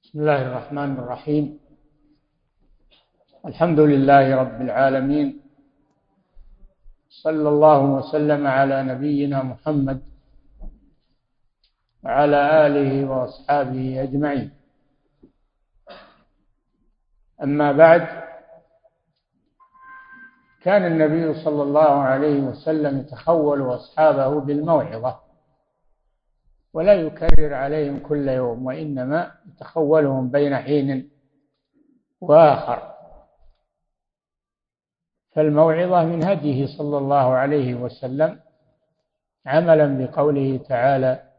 بسم الله الرحمن الرحيم. الحمد لله رب العالمين، صلى الله وسلم على نبينا محمد وعلى آله وأصحابه أجمعين. أما بعد، كان النبي صلى الله عليه وسلم يتخول أصحابه بالموعظة، ولا يكرر عليهم كل يوم، وإنما يتخولهم بين حين وآخر. فالموعظة من هديه صلى الله عليه وسلم، عملا بقوله تعالى: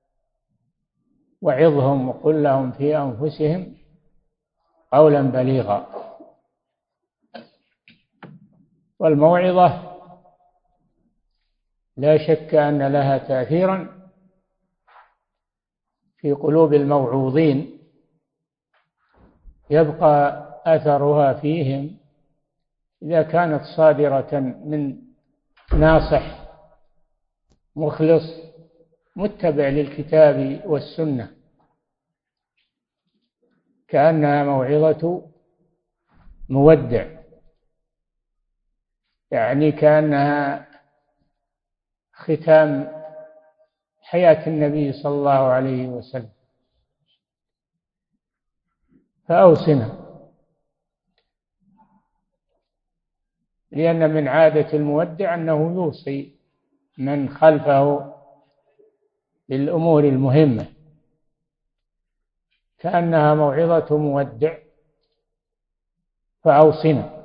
وعظهم وقل لهم في أنفسهم قولا بليغا. والموعظة لا شك أن لها تأثيرا في قلوب الموعوظين، يبقى أثرها فيهم إذا كانت صادرة من ناصح مخلص متبع للكتاب والسنة، كأنها موعظة مودع، يعني كأنها ختام حياة النبي صلى الله عليه وسلم. فأوصنا، لأن من عادة المودع أنه يوصي من خلفه بالأمور المهمة، كأنها موعظة مودع. فأوصنا،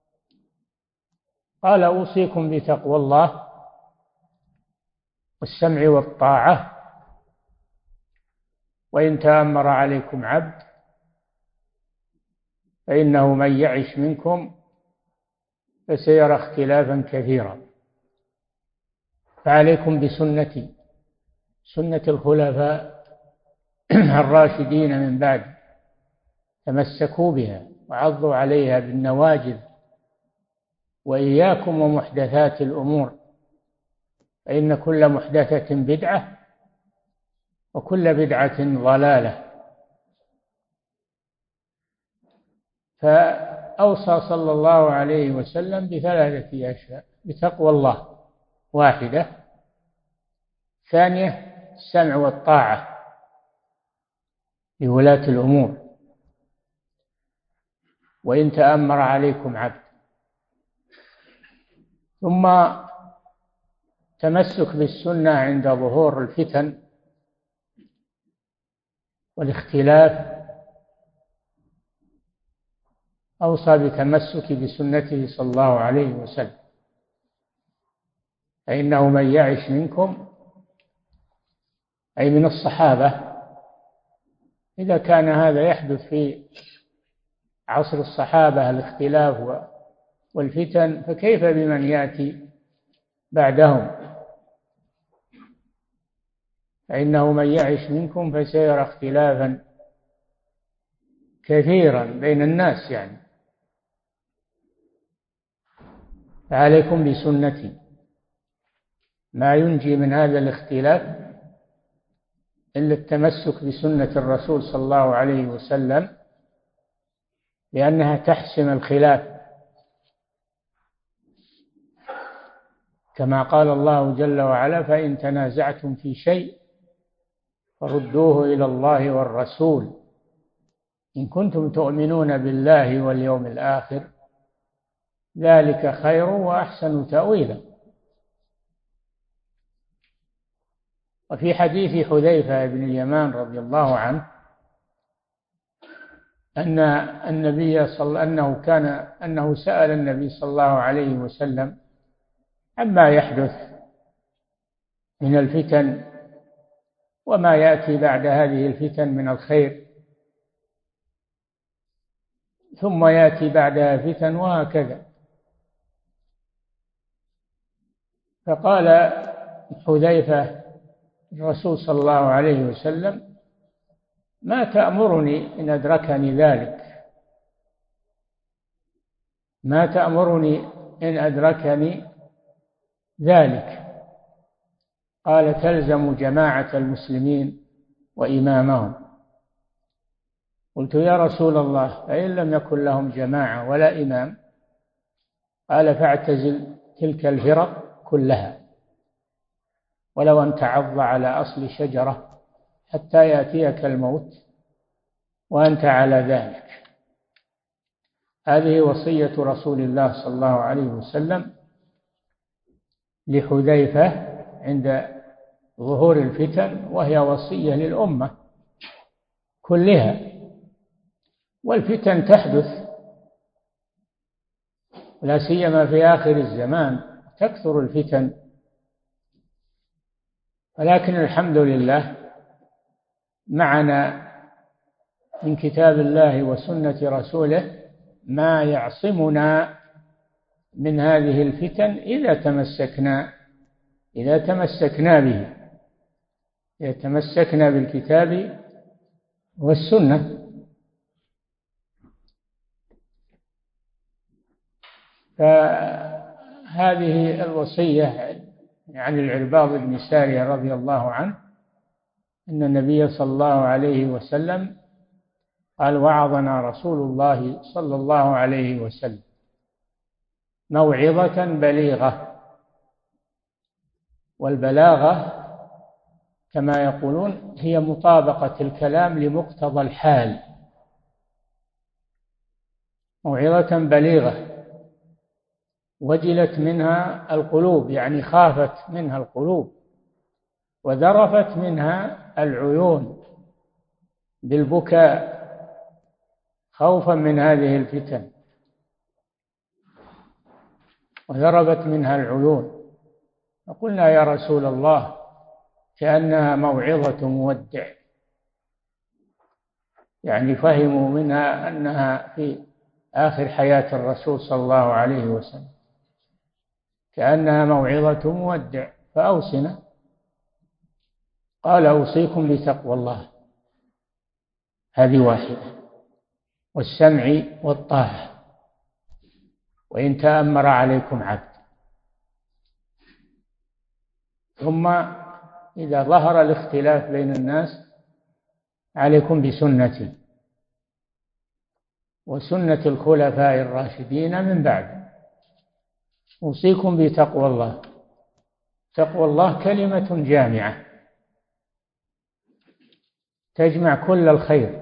قال: أوصيكم بتقوى الله والسمع والطاعة، وإن تأمر عليكم عبد فإنه من يعش منكم فسيرى اختلافا كثيرا، فعليكم بسنتي، سنة الخلفاء الراشدين من بعد، تمسكوا بها وعضوا عليها بالنواجذ، وإياكم ومحدثات الأمور، فإن كل محدثة بدعة وكل بدعة ضلالة. فأوصى صلى الله عليه وسلم بثلاثة أشياء: بتقوى الله واحدة، ثانية السمع والطاعة لولاة الأمور، وإن تأمر عليكم عبد، ثم تمسك بالسنة عند ظهور الفتن والاختلاف. أوصى بتمسك بسنته صلى الله عليه وسلم، فإنه من يعش منكم، أي من الصحابة، إذا كان هذا يحدث في عصر الصحابة الاختلاف والفتن، فكيف بمن يأتي بعدهم؟ فإنه من يعش منكم فسيرى اختلافا كثيرا بين الناس، يعني فعليكم بسنتي. ما ينجي من هذا الاختلاف إلا التمسك بسنة الرسول صلى الله عليه وسلم، لأنها تحسم الخلاف، كما قال الله جل وعلا: فإن تنازعتم في شيء فردوه إلى الله والرسول إن كنتم تؤمنون بالله واليوم الآخر، ذلك خير وأحسن تأويلا. وفي حديث حذيفة بن اليمان رضي الله عنه أن النبي أنه سأل النبي صلى الله عليه وسلم عما يحدث من الفتن وما يأتي بعد هذه الفتن من الخير، ثم يأتي بعدها فتن، وهكذا. فقال حذيفة الرسول صلى الله عليه وسلم: ما تأمرني إن أدركني ذلك؟ ما تأمرني إن أدركني ذلك؟ قال: تلزم جماعة المسلمين وإمامهم. قلت يا رسول الله فإن لم يكن لهم جماعة ولا إمام؟ قال فاعتزل تلك الفرق كلها ولو أن تعض على أصل شجرة حتى يأتيك الموت وأنت على ذلك. هذه وصية رسول الله صلى الله عليه وسلم لحذيفة عند ظهور الفتن، وهي وصية للأمة كلها. والفتن تحدث لا سيما في آخر الزمان تكثر الفتن، ولكن الحمد لله معنا من كتاب الله وسنة رسوله ما يعصمنا من هذه الفتن إذا تمسكنا بالكتاب والسنة. فهذه الوصية عن العرباض بن سارية رضي الله عنه أن النبي صلى الله عليه وسلم قال وعظنا رسول الله صلى الله عليه وسلم موعظة بليغة. والبلاغة كما يقولون هي مطابقة الكلام لمقتضى الحال. موعظة بليغة وجلت منها القلوب، يعني خافت منها القلوب وذرفت منها العيون بالبكاء خوفا من هذه الفتن، وذربت منها العيون. فقلنا يا رسول الله كأنها موعظة مودع، يعني فهموا منها أنها في آخر حياة الرسول صلى الله عليه وسلم، كأنها موعظة مودع فأوصنا. قال أوصيكم بتقوى الله، هذه واحدة، والسمع والطاعة وإن تأمر عليكم عبد. ثم إذا ظهر الاختلاف بين الناس عليكم بسنتي وسنة الخلفاء الراشدين من بعد. أوصيكم بتقوى الله. تقوى الله كلمة جامعة تجمع كل الخير،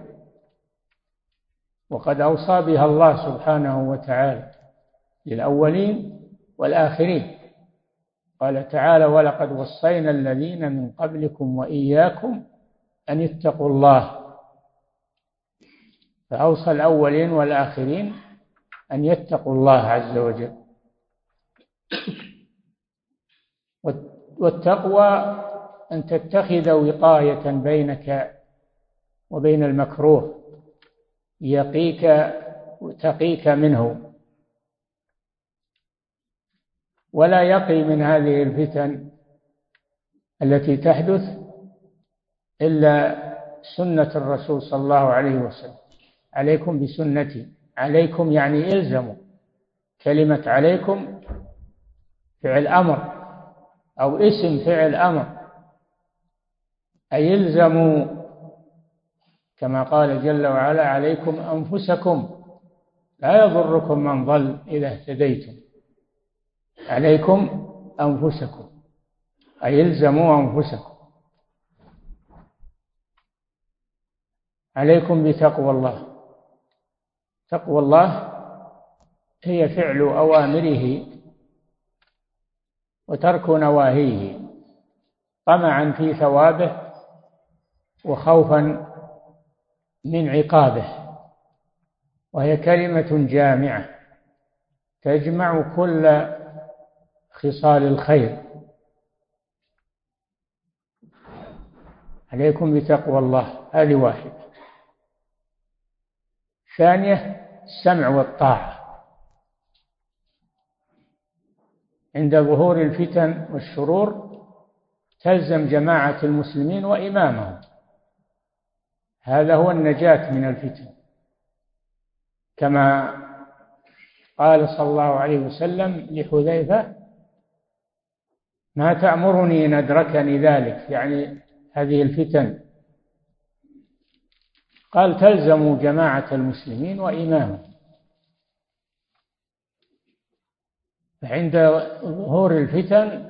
وقد أوصى بها الله سبحانه وتعالى للأولين والآخرين. قال تعالى ولقد وصينا الذين من قبلكم وإياكم أن اتقوا الله. فأوصى الأولين والآخرين أن يتقوا الله عز وجل. والتقوى أن تتخذ وقاية بينك وبين المكروه يقيك وتقيك منه، ولا يقي من هذه الفتن التي تحدث إلا سنة الرسول صلى الله عليه وسلم. عليكم بسنتي. عليكم يعني إلزموا. كلمة عليكم فعل أمر أو اسم فعل أمر، أي إلزموا، كما قال جل وعلا عليكم أنفسكم لا يضركم من ضل إذا اهتديتم. عليكم أنفسكم أي إلزموا أنفسكم. عليكم بتقوى الله. تقوى الله هي فعل أوامره وترك نواهيه طمعا في ثوابه وخوفا من عقابه، وهي كلمة جامعة تجمع كل خصال الخير. عليكم بتقوى الله، هذه واحدة. ثانية السمع والطاعة. عند ظهور الفتن والشرور تلزم جماعة المسلمين وإمامهم، هذا هو النجاة من الفتن، كما قال صلى الله عليه وسلم لحذيفة ما تأمرني إن أدركني ذلك، يعني هذه الفتن. قال تلزم جماعة المسلمين وإمامهم. فعند ظهور الفتن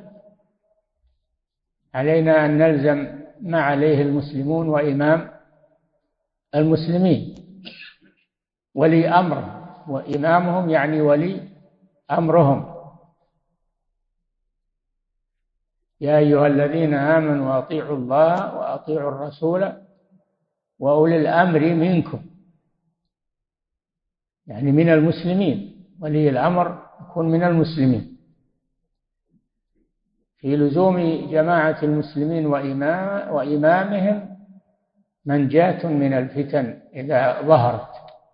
علينا أن نلزم ما عليه المسلمون وإمام المسلمين، ولي أمرهم، وإمامهم يعني ولي أمرهم. يا أيها الذين آمنوا أطيعوا الله وأطيعوا الرسول وأولي الأمر منكم، يعني من المسلمين، ولي الأمر يكون من المسلمين. في لزوم جماعة المسلمين وإمامهم منجاة من الفتن إذا ظهرت،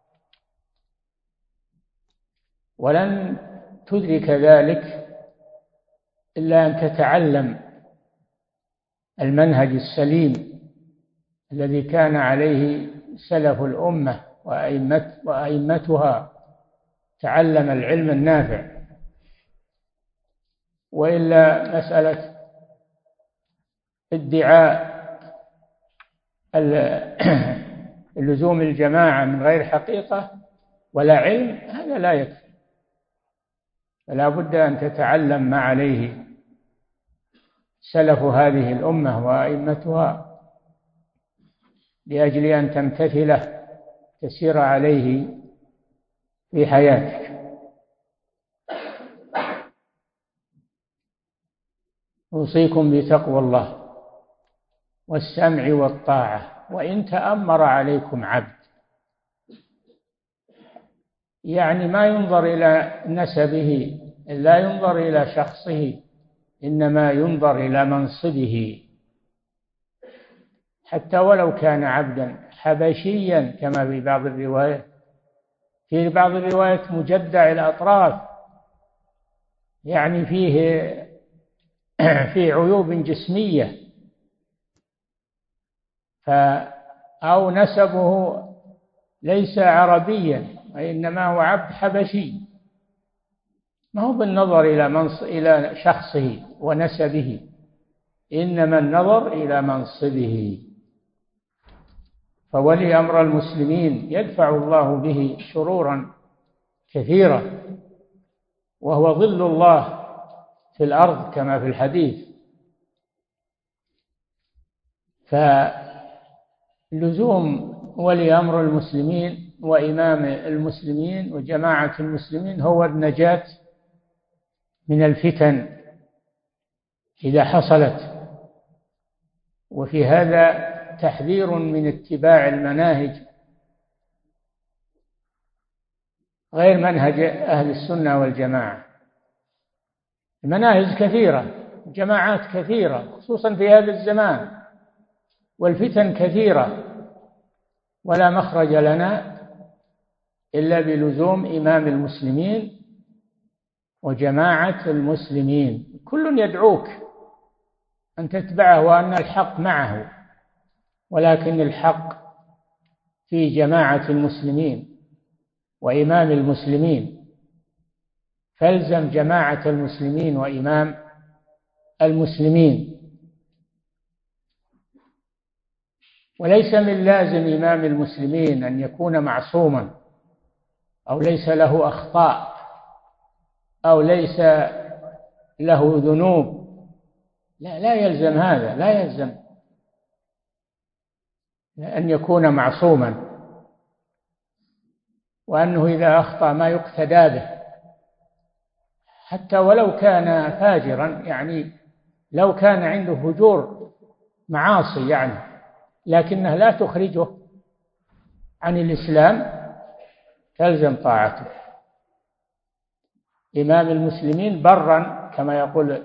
ولن تدرك ذلك إلا أن تتعلم المنهج السليم الذي كان عليه سلف الأمة وأئمتها، تعلم العلم النافع. وإلا مسألة ادعاء لزوم الجماعة من غير حقيقة ولا علم هذا لا يكفي، فلا بد أن تتعلم ما عليه سلف هذه الأمة وأئمتها لأجل أن تمتثله تسير عليه في حياتك. أوصيكم بتقوى الله والسمع والطاعة وإن تأمر عليكم عبد، يعني ما ينظر إلى نسبه، لا ينظر إلى شخصه، إنما ينظر إلى منصبه، حتى ولو كان عبدا حبشيا كما في بعض الروايات. في بعض الروايات مجدع الأطراف، يعني فيه عيوب جسمية، أو نسبه ليس عربيا وإنما هو عبد حبشي، ما هو بالنظر إلى شخصه ونسبه، إنما النظر إلى منصبه. فولي أمر المسلمين يدفع الله به شرورا كثيرة، وهو ظل الله في الأرض كما في الحديث. فلزوم ولي أمر المسلمين وإمام المسلمين وجماعة المسلمين هو النجاة من الفتن إذا حصلت. وفي هذا تحذير من اتباع المناهج غير منهج أهل السنة والجماعة. المناهج كثيرة، جماعات كثيرة، خصوصا في هذا الزمان، والفتن كثيرة، ولا مخرج لنا إلا بلزوم إمام المسلمين وجماعة المسلمين. كل يدعوك أن تتبعه وأن الحق معه، ولكن الحق في جماعة المسلمين وإمام المسلمين، فالزم جماعة المسلمين وإمام المسلمين. وليس من لازم إمام المسلمين أن يكون معصوما أو ليس له أخطاء أو ليس له ذنوب، لا يلزم هذا، لا يلزم أن يكون معصوما، وأنه إذا أخطأ ما يقتدى به، حتى ولو كان فاجرا، يعني لو كان عنده فجور معاصي يعني، لكنها لا تخرجه عن الإسلام، تلزم طاعته. إمام المسلمين برا كما يقول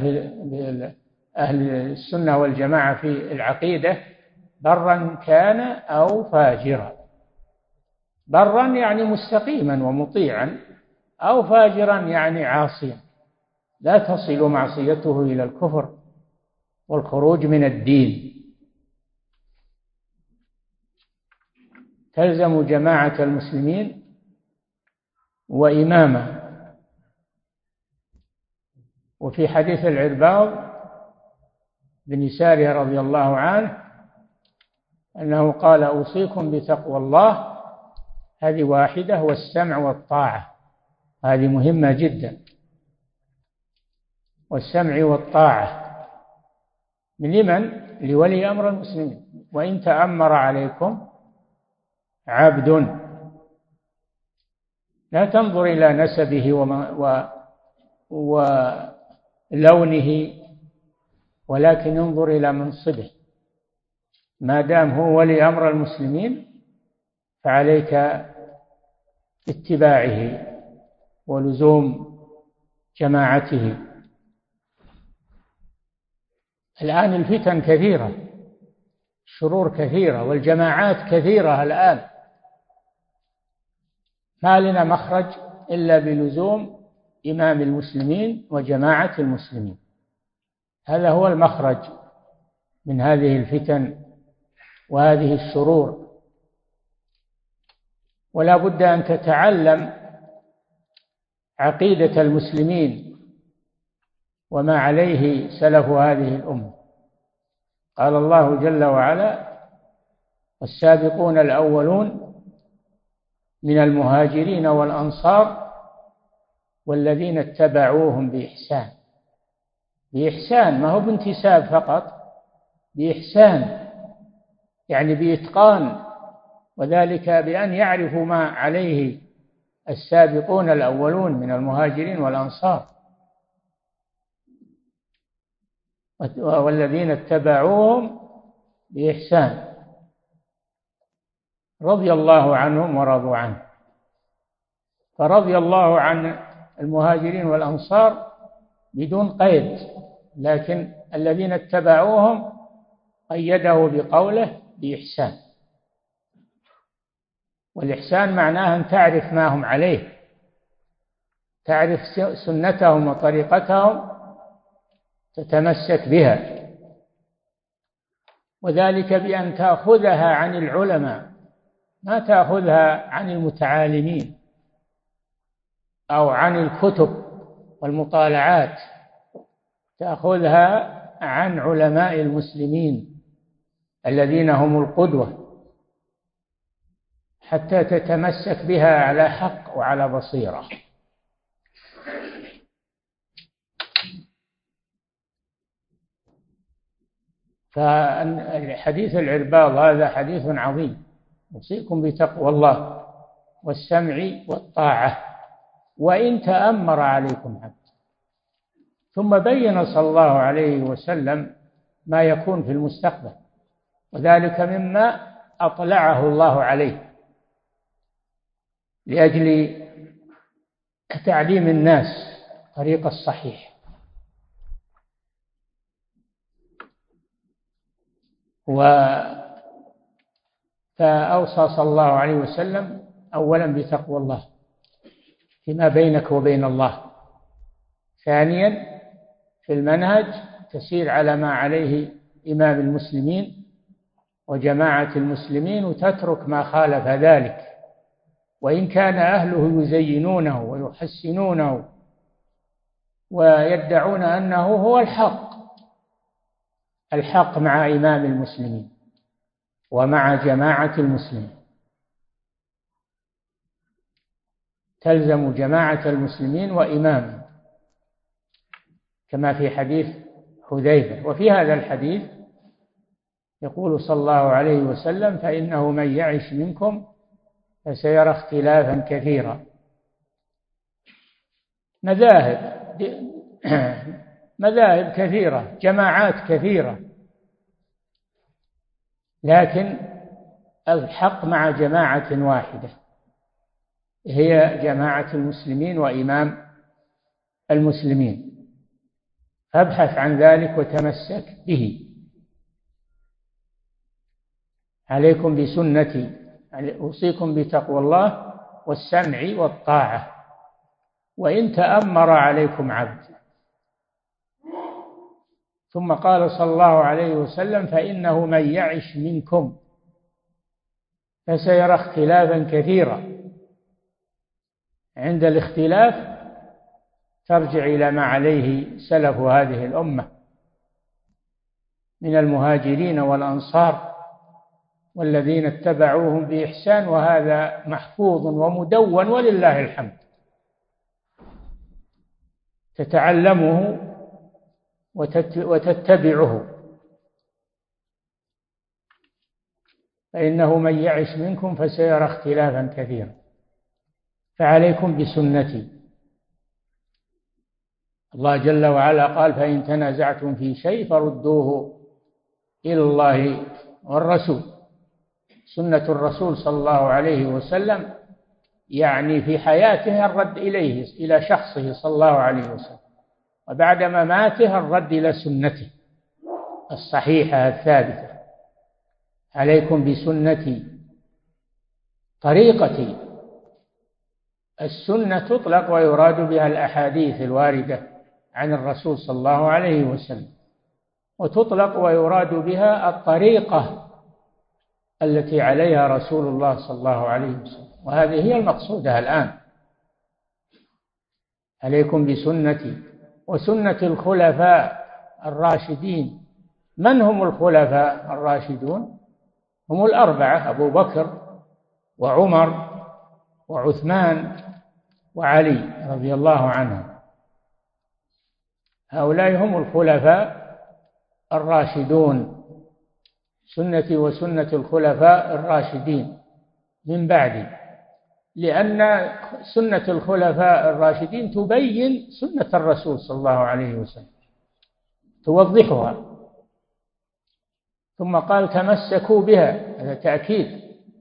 أهل السنة والجماعة في العقيدة، برا كان أو فاجرا. برا يعني مستقيما ومطيعا، أو فاجرا يعني عاصيا، لا تصل معصيته إلى الكفر والخروج من الدين. تلزم جماعة المسلمين وإمامه. وفي حديث العرباض بن سارية رضي الله عنه أنه قال أوصيكم بتقوى الله، هذه واحدة، والسمع والطاعة، هذه مهمة جدا، والسمع والطاعة من لمن؟ لولي أمر المسلمين. وإن تأمر عليكم عبد، لا تنظر إلى نسبه ولونه، ولكن انظر إلى منصبه. ما دام هو ولي أمر المسلمين فعليك اتباعه ولزوم جماعته. الآن الفتن كثيرة، الشرور كثيرة، والجماعات كثيرة الآن، ما لنا مخرج إلا بلزوم إمام المسلمين وجماعة المسلمين. هذا هو المخرج من هذه الفتن وهذه الشرور. ولا بد أن تتعلم عقيدة المسلمين وما عليه سلف هذه الأمة. قال الله جل وعلا: والسابقون الأولون من المهاجرين والأنصار والذين اتبعوهم بإحسان. بإحسان، ما هو بانتساب فقط، بإحسان يعني بإتقان، وذلك بأن يعرفوا ما عليه السابقون الأولون من المهاجرين والأنصار والذين اتبعوهم بإحسان رضي الله عنهم ورضوا عنه. فرضي الله عن المهاجرين والأنصار بدون قيد، لكن الذين اتبعوهم قيده بقوله بإحسان. والإحسان معناه أن تعرف ما هم عليه، تعرف سنتهم وطريقتهم، تتمسك بها، وذلك بأن تأخذها عن العلماء، ما تأخذها عن المتعالمين أو عن الكتب والمطالعات، تأخذها عن علماء المسلمين الذين هم القدوة، حتى تتمسك بها على حق وعلى بصيرة. فحديث العرباض هذا حديث عظيم. أوصيكم بتقوى الله والسمع والطاعة وإن تأمر عليكم عبد. ثم بين صلى الله عليه وسلم ما يكون في المستقبل، وذلك مما أطلعه الله عليه لأجل تعليم الناس الطريق الصحيح. فأوصى صلى الله عليه وسلم أولا بتقوى الله فيما بينك وبين الله، ثانيا في المنهج تسير على ما عليه إمام المسلمين وجماعة المسلمين، وتترك ما خالف ذلك، وإن كان أهله يزينونه ويحسنونه ويدعون أنه هو الحق مع إمام المسلمين ومع جماعة المسلمين. تلزم جماعة المسلمين وإمامهم كما في حديث حذيفة. وفي هذا الحديث يقول صلى الله عليه وسلم: فإنه من يعش منكم فسيرى اختلافا كثيرا. مذاهب كثيرة، جماعات كثيرة، لكن الحق مع جماعة واحدة هي جماعة المسلمين وإمام المسلمين. فابحث عن ذلك وتمسك به. عليكم بسنتي، أوصيكم بتقوى الله والسمع والطاعة وإن تأمر عليكم عبد. ثم قال صلى الله عليه وسلم: فإنه من يعش منكم فسيرى اختلافا كثيرا. عند الاختلاف ترجع إلى ما عليه سلف هذه الأمة من المهاجرين والأنصار والذين اتبعوهم بإحسان، وهذا محفوظ ومدون ولله الحمد. تتعلمه وتتبعه، فإنه من يعش منكم فسيرى اختلافا كثيرا. فعليكم بسنتي. الله جل وعلا قال: فإن تنازعتم في شيء فردوه إلى الله والرسول. سنة الرسول صلى الله عليه وسلم يعني في حياته الرد إليه، إلى شخصه صلى الله عليه وسلم، وبعد مماته الرد إلى سنته الصحيحة الثابتة. عليكم بسنتي طريقتي. السنة تطلق ويراد بها الأحاديث الواردة عن الرسول صلى الله عليه وسلم، وتطلق ويراد بها الطريقة التي عليها رسول الله صلى الله عليه وسلم، وهذه هي المقصودة الآن. عليكم بسنتي وسنة الخلفاء الراشدين. من هم الخلفاء الراشدون؟ هم الأربعة: أبو بكر وعمر وعثمان وعلي رضي الله عنهم. هؤلاء هم الخلفاء الراشدون. سنتي وسنة الخلفاء الراشدين من بعدي، لأن سنة الخلفاء الراشدين تبين سنة الرسول صلى الله عليه وسلم، توضحها. ثم قال: تمسكوا بها، هذا تأكيد.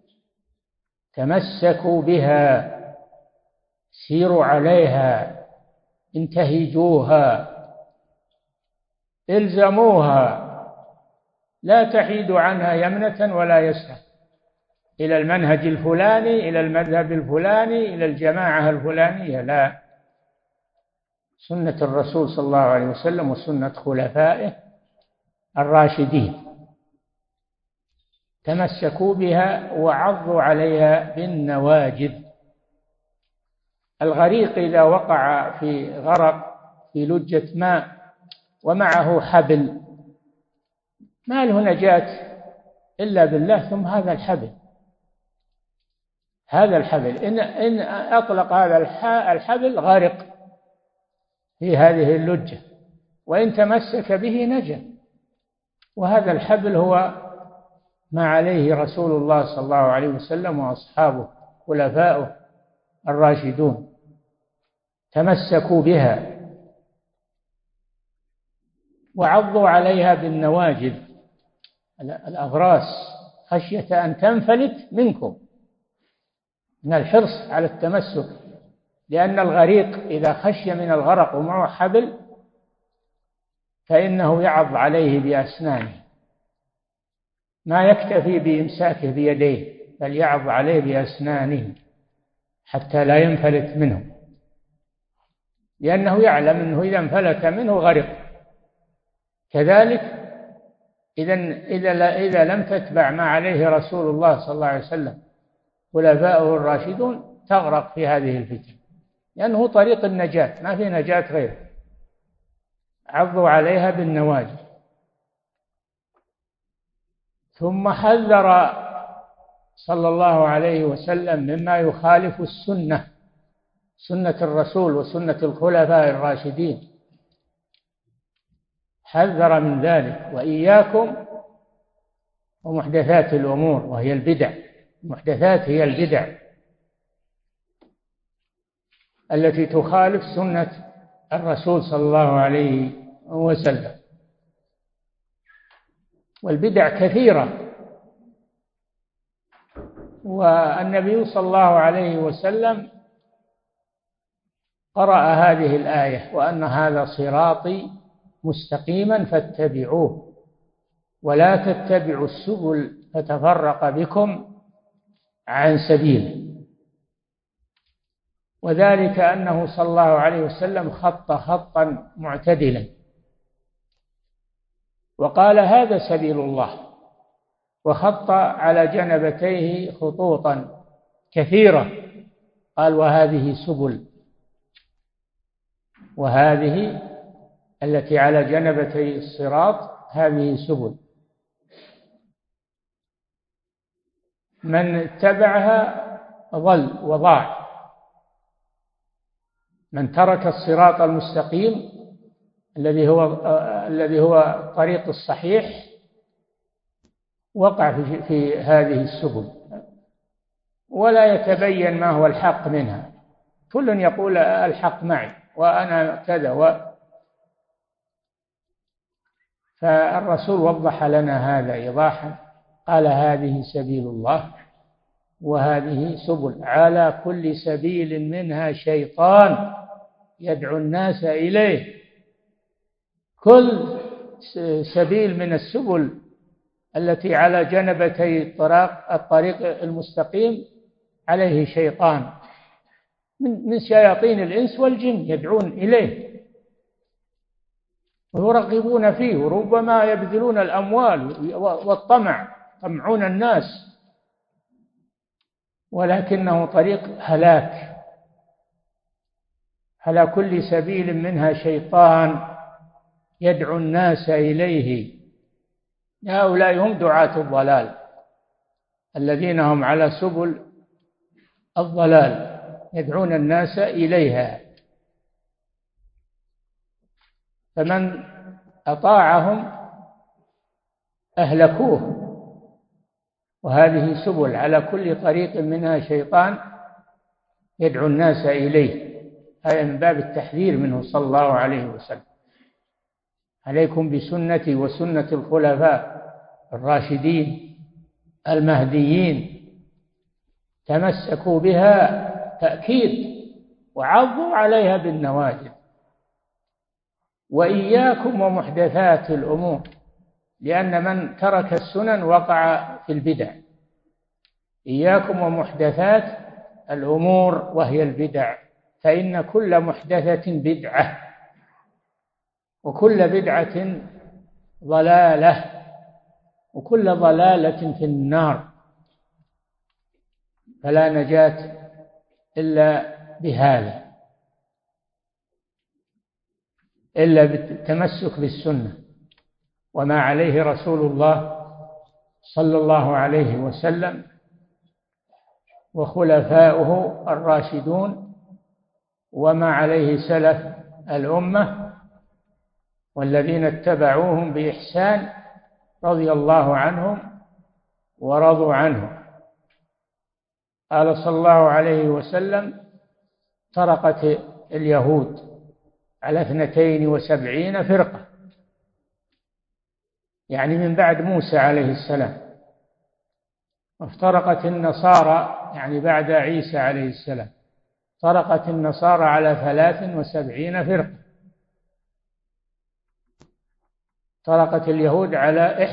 تمسكوا بها، سيروا عليها، انتهجوها، الزموها، لا تحيدوا عنها يمنة ولا يسرا، إلى المنهج الفلاني، إلى المذهب الفلاني، إلى الجماعة الفلانية، لا. سنة الرسول صلى الله عليه وسلم وسنة خلفائه الراشدين. تمسكوا بها وعضوا عليها بالنواجذ. الغريق إذا وقع في غرق في لجة ماء ومعه حبل، ما له نجاة إلا بالله، ثم هذا الحبل. إن أطلق هذا الحبل غرق في هذه اللجة، وإن تمسك به نجا. وهذا الحبل هو ما عليه رسول الله صلى الله عليه وسلم وأصحابه خلفاؤه الراشدون. تمسكوا بها وعضوا عليها بالنواجذ، الأغراس، خشية أن تنفلت منكم، من الحرص على التمسك. لأن الغريق إذا خشي من الغرق ومعه حبل فإنه يعض عليه بأسنانه، ما يكتفي بإمساكه بيديه، بل يعض عليه بأسنانه حتى لا ينفلت منه، لأنه يعلم أنه إذا انفلت منه غرق. كذلك إذا لم تتبع ما عليه رسول الله صلى الله عليه وسلم خلفاؤه الراشدون تغرق في هذه الفتن، لأنه طريق النجاة، ما في نجاة غيره. عضوا عليها بالنواجذ. ثم حذر صلى الله عليه وسلم مما يخالف السنة، سنة الرسول وسنة الخلفاء الراشدين، حذر من ذلك: وإياكم ومحدثات الأمور، وهي البدع. المحدثات هي البدع التي تخالف سنة الرسول صلى الله عليه وسلم. والبدع كثيرة، والنبي صلى الله عليه وسلم قرأ هذه الآية: وأن هذا صراطي مستقيما فاتبعوه ولا تتبعوا السبل فتفرق بكم عن سبيله. وذلك أنه صلى الله عليه وسلم خط خطا معتدلا وقال: هذا سبيل الله، وخط على جنبتيه خطوطا كثيرة، قال: وهذه سبل، وهذه التي على جنبتي الصراط هذه سبل. من اتبعها ضل وضاع. من ترك الصراط المستقيم الذي هو الطريق الصحيح وقع في هذه السبل، ولا يتبين ما هو الحق منها. كل يقول الحق معي وأنا كذا فالرسول وضح لنا هذا إيضاحا، قال هذه سبيل الله وهذه سبل، على كل سبيل منها شيطان يدعو الناس إليه. كل سبيل من السبل التي على جنبتي الطريق المستقيم عليه شيطان من شياطين الإنس والجن يدعون إليه ويرغبون فيه، وربما يبذلون الأموال والطمع، يطمعون الناس، ولكنه طريق هلاك. على كل سبيل منها شيطان يدعو الناس إليه. هؤلاء هم دعاة الضلال الذين هم على سبل الضلال يدعون الناس إليها. فمن أطاعهم أهلكوه. وهذه سبل على كل طريق منها شيطان يدعو الناس إليه. هذا من باب التحذير منه صلى الله عليه وسلم. عليكم بسنتي وسنة الخلفاء الراشدين المهديين، تمسكوا بها تأكيد وعضوا عليها بالنواجذ. وإياكم ومحدثات الأمور، لأن من ترك السنن وقع في البدع. إياكم ومحدثات الأمور وهي البدع، فإن كل محدثة بدعة وكل بدعة ضلالة وكل ضلالة في النار. فلا نجاة إلا بهذا، إلا بالتمسك بالسنة وما عليه رسول الله صلى الله عليه وسلم وخلفاؤه الراشدون، وما عليه سلف الأمة والذين اتبعوهم بإحسان رضي الله عنهم ورضوا عنه. قال صلى الله عليه وسلم: فرقت اليهود على 72 فرقة، يعني من بعد موسى عليه السلام. وافترقت النصارى يعني بعد عيسى عليه السلام، فرقت النصارى على 73 فرقة. فرقت اليهود على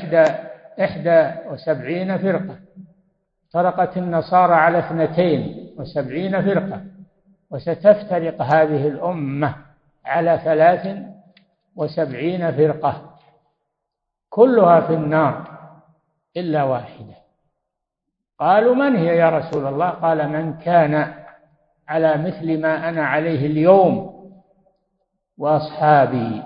71 فرقة، فرقت النصارى على 72 فرقة. وستفترق هذه الأمة على 73 فرقة كلها في النار إلا واحدة. قالوا: من هي يا رسول الله؟ قال: من كان على مثل ما أنا عليه اليوم وأصحابي.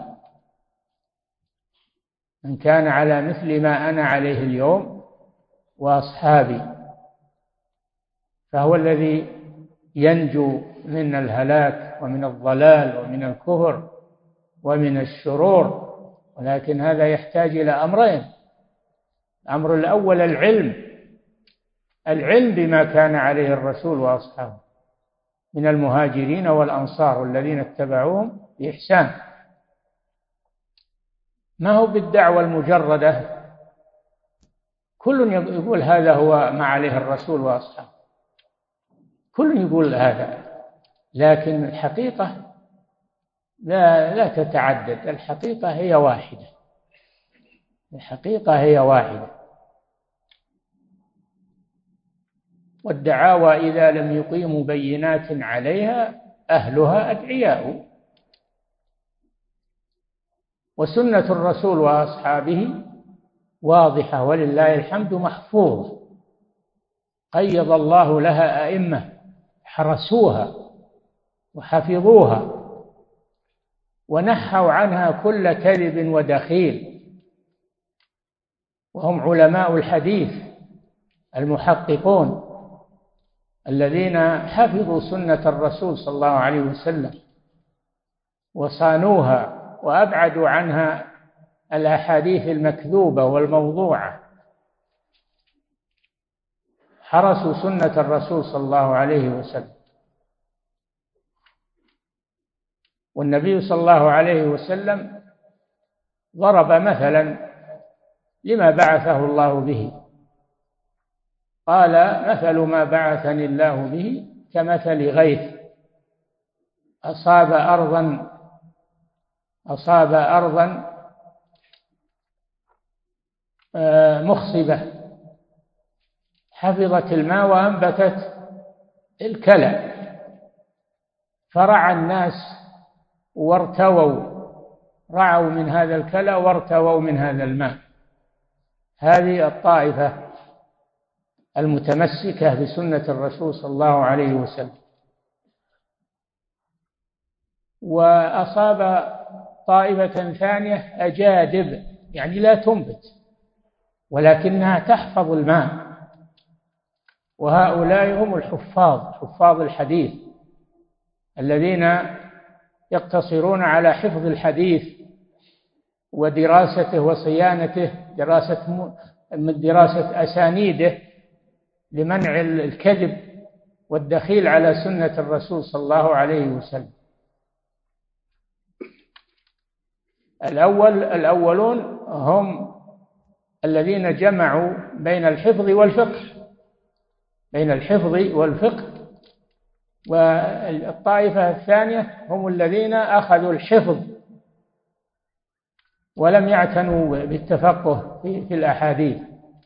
من كان على مثل ما أنا عليه اليوم وأصحابي، فهو الذي ينجو من الهلاك ومن الضلال ومن الكفر ومن الشرور. ولكن هذا يحتاج إلى أمرين: الأمر الأول العلم بما كان عليه الرسول وأصحابه من المهاجرين والأنصار والذين اتبعوهم بإحسان. ما هو بالدعوة المجردة، كل يقول هذا هو ما عليه الرسول وأصحابه، كل يقول هذا، لكن الحقيقة لا تتعدد. الحقيقة هي واحدة، الحقيقة هي واحدة. والدعاوى إذا لم يقيموا بينات عليها أهلها أدعياء. وسنة الرسول وأصحابه واضحة ولله الحمد محفوظ، قيض الله لها أئمة حرسوها وحفظوها ونحوا عنها كل كذب ودخيل، وهم علماء الحديث المحققون الذين حفظوا سنة الرسول صلى الله عليه وسلم وصانوها وأبعدوا عنها الأحاديث المكذوبة والموضوعة، حرسوا سنة الرسول صلى الله عليه وسلم. والنبي صلى الله عليه وسلم ضرب مثلا لما بعثه الله به، قال: مثل ما بعثني الله به كمثل غيث أصاب أرضا مخصبة حفظت الماء وأنبتت الكلى، فرعى الناس رعوا من هذا الكلى وارتووا من هذا الماء. هذه الطائفة المتمسكة بسنة الرسول صلى الله عليه وسلم. وأصاب طائفة ثانية أجادب، يعني لا تنبت ولكنها تحفظ الماء، وهؤلاء هم حفاظ الحديث الذين يقتصرون على حفظ الحديث ودراسته وصيانته، دراسة أسانيده لمنع الكذب والدخيل على سنة الرسول صلى الله عليه وسلم. الأولون هم الذين جمعوا بين الحفظ والفقه، والطائفة الثانية هم الذين أخذوا الحفظ ولم يعتنوا بالتفقه في الأحاديث،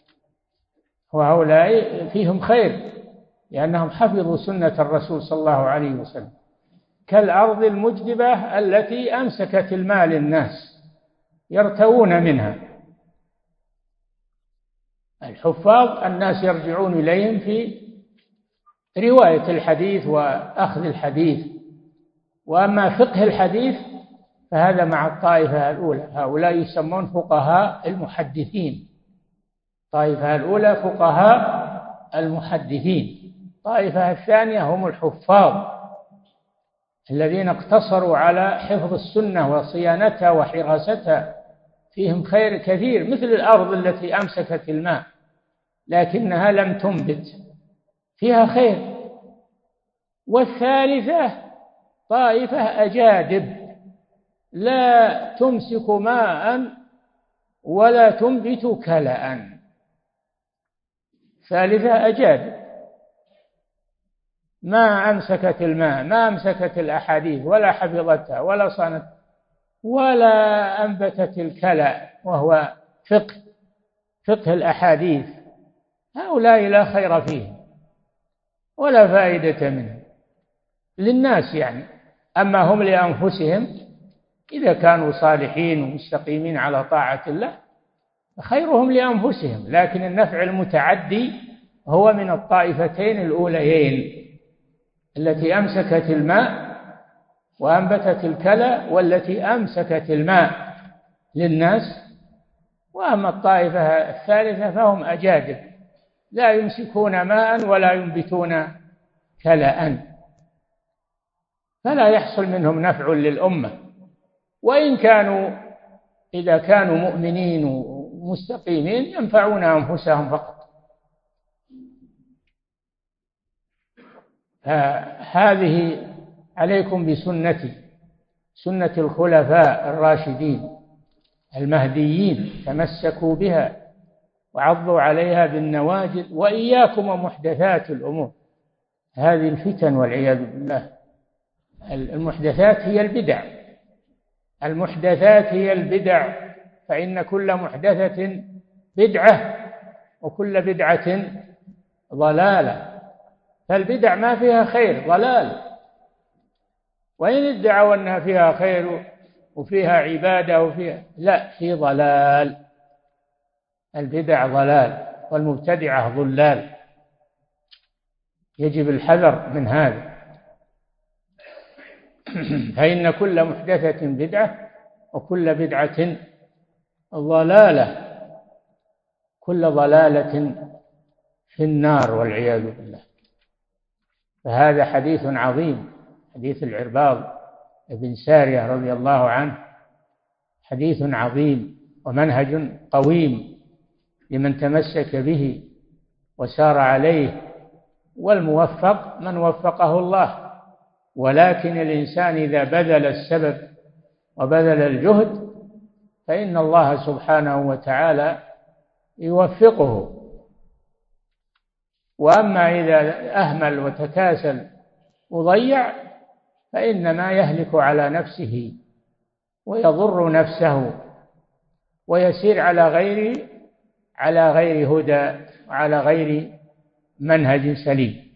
وهؤلاء فيهم خير لأنهم حفظوا سنة الرسول صلى الله عليه وسلم، كالأرض المجدبة التي أمسكت الماء للناس يرتوون منها. الحفاظ الناس يرجعون إليهم في رواية الحديث وأخذ الحديث، وأما فقه الحديث فهذا مع الطائفة الأولى، هؤلاء يسمون فقهاء المحدثين. الطائفة الأولى فقهاء المحدثين، الطائفة الثانية هم الحفاظ الذين اقتصروا على حفظ السنة وصيانتها وحراستها، فيهم خير كثير، مثل الأرض التي أمسكت الماء لكنها لم تنبت، فيها خير. والثالثة طائفة أجادب لا تمسك ماء ولا تنبت كلأ. ثالثة أجادب ما أمسكت الماء، ما أمسكت الأحاديث ولا حفظتها ولا صانت ولا أنبتت الكلأ، وهو فقه الأحاديث. هؤلاء لا خير فيهم ولا فائدة منهم للناس يعني. أما هم لأنفسهم إذا كانوا صالحين ومستقيمين على طاعة الله خيرهم لأنفسهم، لكن النفع المتعدي هو من الطائفتين الأوليين التي أمسكت الماء وأنبتت الكلى، والتي أمسكت الماء للناس. وأما الطائفة الثالثة فهم أجادب لا يمسكون ماء ولا ينبتون كلأ، فلا يحصل منهم نفع للأمة، وإن كانوا إذا كانوا مؤمنين ومستقيمين ينفعون أنفسهم فقط. فهذه عليكم بسنتي، سنة الخلفاء الراشدين المهديين، تمسكوا بها وعضوا عليها بالنواجذ، وإياكم ومحدثات الأمور، هذه الفتن والعياذ بالله. المحدثات هي البدع، فإن كل محدثة بدعة وكل بدعة ضلالة، فالبدع ما فيها خير ضلال، وإن ادعوا أنها فيها خير وفيها عبادة لا، في ضلال. البدع ضلال والمبتدعة ضلال، يجب الحذر من هذا. فإن كل محدثة بدعة وكل بدعة ضلالة، كل ضلالة في النار والعياذ بالله. فهذا حديث عظيم، حديث العرباض بن سارية رضي الله عنه حديث عظيم ومنهج قويم لمن تمسك به وسار عليه، والموفق من وفقه الله. ولكن الإنسان إذا بذل السبب وبذل الجهد فإن الله سبحانه وتعالى يوفقه. وأما إذا أهمل وتكاسل وضيع فإنما يهلك على نفسه ويضر نفسه ويسير على غير هدى وعلى غير منهج سليم.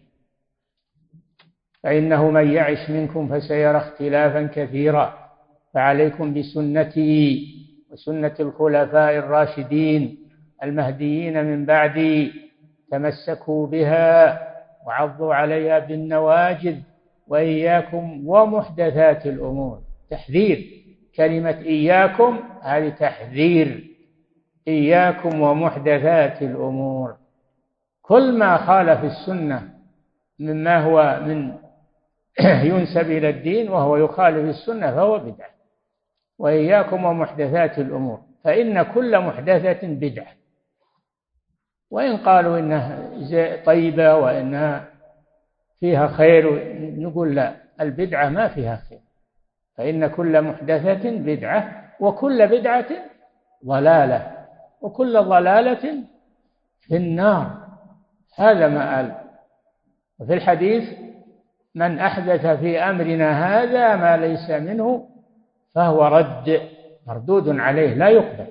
فإنه من يعش منكم فسيرى اختلافا كثيرا، فعليكم بسنتي وسنة الخلفاء الراشدين المهديين من بعدي، تمسكوا بها وعضوا عليها بالنواجذ، وإياكم ومحدثات الأمور. تحذير، كلمة إياكم هذه تحذير، إياكم ومحدثات الأمور. كل ما خالف السنة مما هو من ينسب إلى الدين وهو يخالف السنة فهو بدعة. وإياكم ومحدثات الأمور، فإن كل محدثة بدعة. وإن قالوا إنها طيبة وإنها فيها خير، نقول لا، البدعة ما فيها خير، فإن كل محدثة بدعة وكل بدعة ضلالة وكل ضلالة في النار. هذا ما قال. وفي الحديث من أحدث في أمرنا هذا ما ليس منه فهو رد، مردود عليه لا يقبل.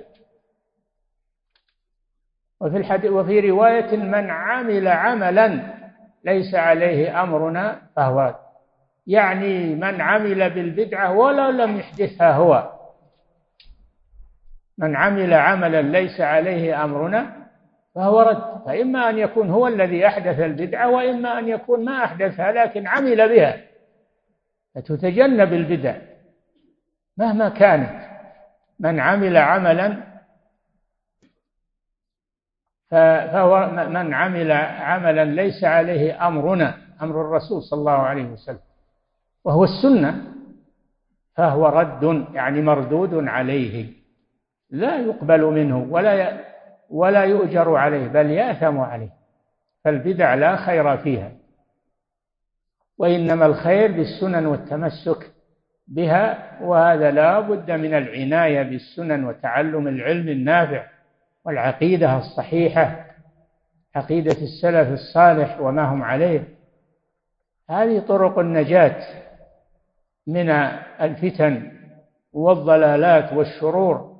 وفي رواية من عمل عملا ليس عليه أمرنا فهو، يعني من عمل بالبدعة ولا لم يحدثها هو. من عمل عملا ليس عليه أمرنا فهو رد. فإما أن يكون هو الذي أحدث البدعة، وإما أن يكون ما أحدثها لكن عمل بها. فتتجنب البدع مهما كانت. من عمل عملا فهو من عمل عملا ليس عليه أمرنا، أمر الرسول صلى الله عليه وسلم وهو السنة، فهو رد، يعني مردود عليه، لا يقبل منه ولا يؤجر عليه، بل يأثم عليه. فالبدع لا خير فيها، وإنما الخير بالسنن والتمسك بها. وهذا لا بد من العناية بالسنن وتعلم العلم النافع والعقيدة الصحيحة، عقيدة السلف الصالح وما هم عليه. هذه طرق النجاة من الفتن والضلالات والشرور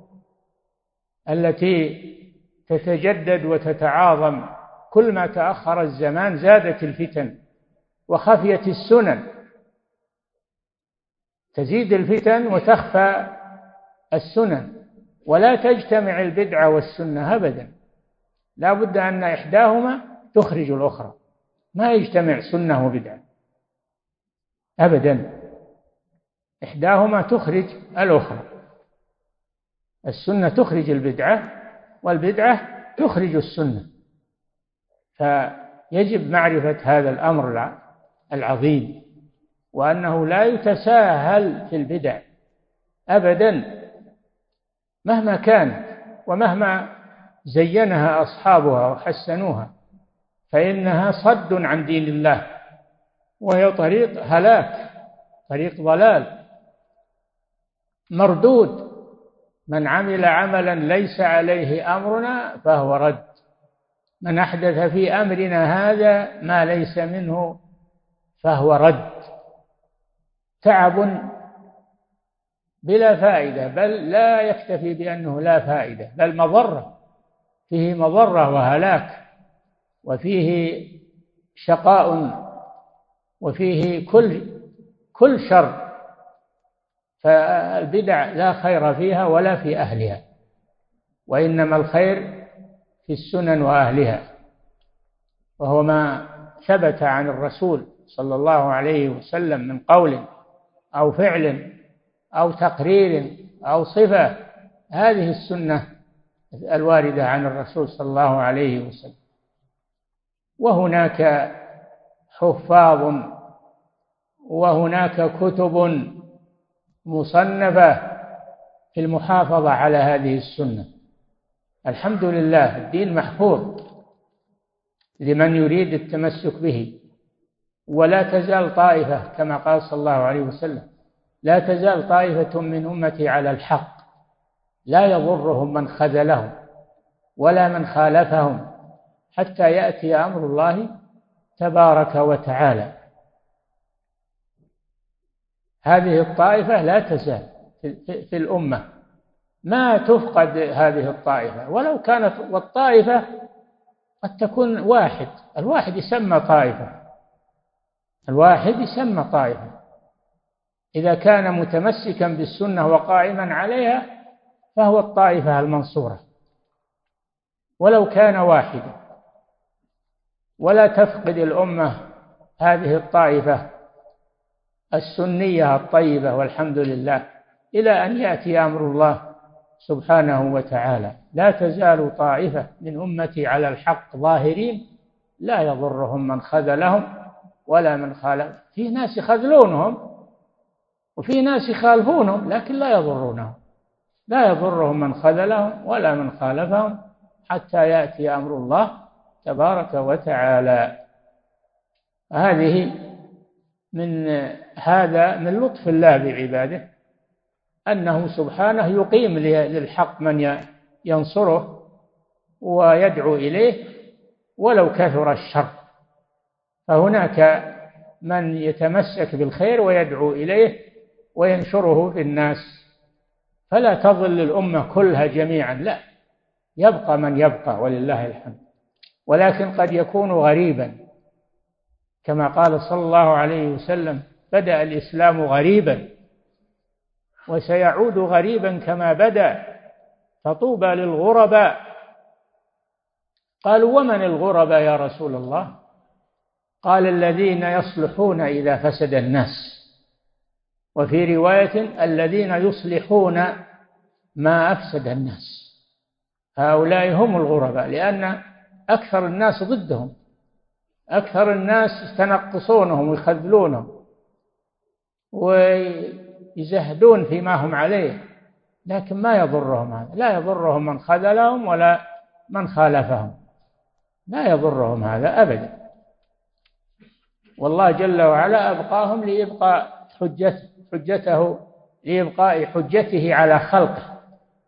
التي تتجدد وتتعاظم. كل ما تأخر الزمان زادت الفتن وخفيت السنن، تزيد الفتن وتخفى السنن، ولا تجتمع البدعة والسنة أبدا. لا بد أن إحداهما تخرج الأخرى، ما يجتمع سنة وبدعة أبدا، إحداهما تخرج الأخرى. السنة تخرج البدعة والبدعة تخرج السنة. فيجب معرفة هذا الأمر العظيم، وأنه لا يتساهل في البدع أبدا مهما كانت ومهما زينها أصحابها وحسنوها، فإنها صد عن دين الله، وهي طريق هلاك، طريق ضلال مردود. من عمل عملا ليس عليه أمرنا فهو رد. من أحدث في أمرنا هذا ما ليس منه فهو رد. تعب بلا فائدة، بل لا يكتفي بأنه لا فائدة، بل مضرة، فيه مضرة وهلاك، وفيه شقاء، وفيه كل شر. فالبدع لا خير فيها ولا في أهلها، وإنما الخير في السنن وأهلها، وهو ما ثبت عن الرسول صلى الله عليه وسلم من قول أو فعل أو تقرير أو صفة. هذه السنة الواردة عن الرسول صلى الله عليه وسلم. وهناك حفاظ، وهناك كتب مصنفة في المحافظة على هذه السنة. الحمد لله، الدين محفوظ لمن يريد التمسك به. ولا تزال طائفة كما قال صلى الله عليه وسلم: لا تزال طائفة من أمتي على الحق لا يضرهم من خذلهم ولا من خالفهم حتى يأتي أمر الله تبارك وتعالى. هذه الطائفة لا تزال في الأمة، ما تفقد هذه الطائفة ولو كانت. والطائفة قد تكون واحد، الواحد يسمى طائفة، الواحد يسمى طائفة إذا كان متمسكا بالسنة وقائما عليها فهو الطائفة المنصورة ولو كان واحدا. ولا تفقد الأمة هذه الطائفة السنية الطيبة والحمد لله إلى أن يأتي أمر الله سبحانه وتعالى. لا تزال طائفة من أمتي على الحق ظاهرين لا يضرهم من خذلهم ولا من خالف. في ناس يخذلونهم وفي ناس يخالفونهم لكن لا يضرونهم، لا يضرهم من خذلهم ولا من خالفهم حتى يأتي أمر الله تبارك وتعالى. هذه من لطف الله بعباده أنه سبحانه يقيم للحق من ينصره ويدعو إليه ولو كثر الشر. فهناك من يتمسك بالخير ويدعو إليه وينشره في الناس، فلا تضل الأمة كلها جميعا، لا، يبقى من يبقى ولله الحمد. ولكن قد يكون غريبا كما قال صلى الله عليه وسلم: بدأ الإسلام غريبا وسيعود غريبا كما بدأ، فطوبى للغرباء. قالوا: ومن الغرباء يا رسول الله؟ قال: الذين يصلحون إذا فسد الناس، وفي رواية: الذين يصلحون ما أفسد الناس. هؤلاء هم الغرباء، لأن أكثر الناس ضدهم، أكثر الناس يتنقصونهم ويخذلونهم ويزهدون فيما هم عليه، لكن ما يضرهم هذا، لا يضرهم من خذلهم ولا من خالفهم، لا يضرهم هذا أبدا. والله جل وعلا أبقاهم لإبقاء حجته، لإبقاء حجته على خلقه،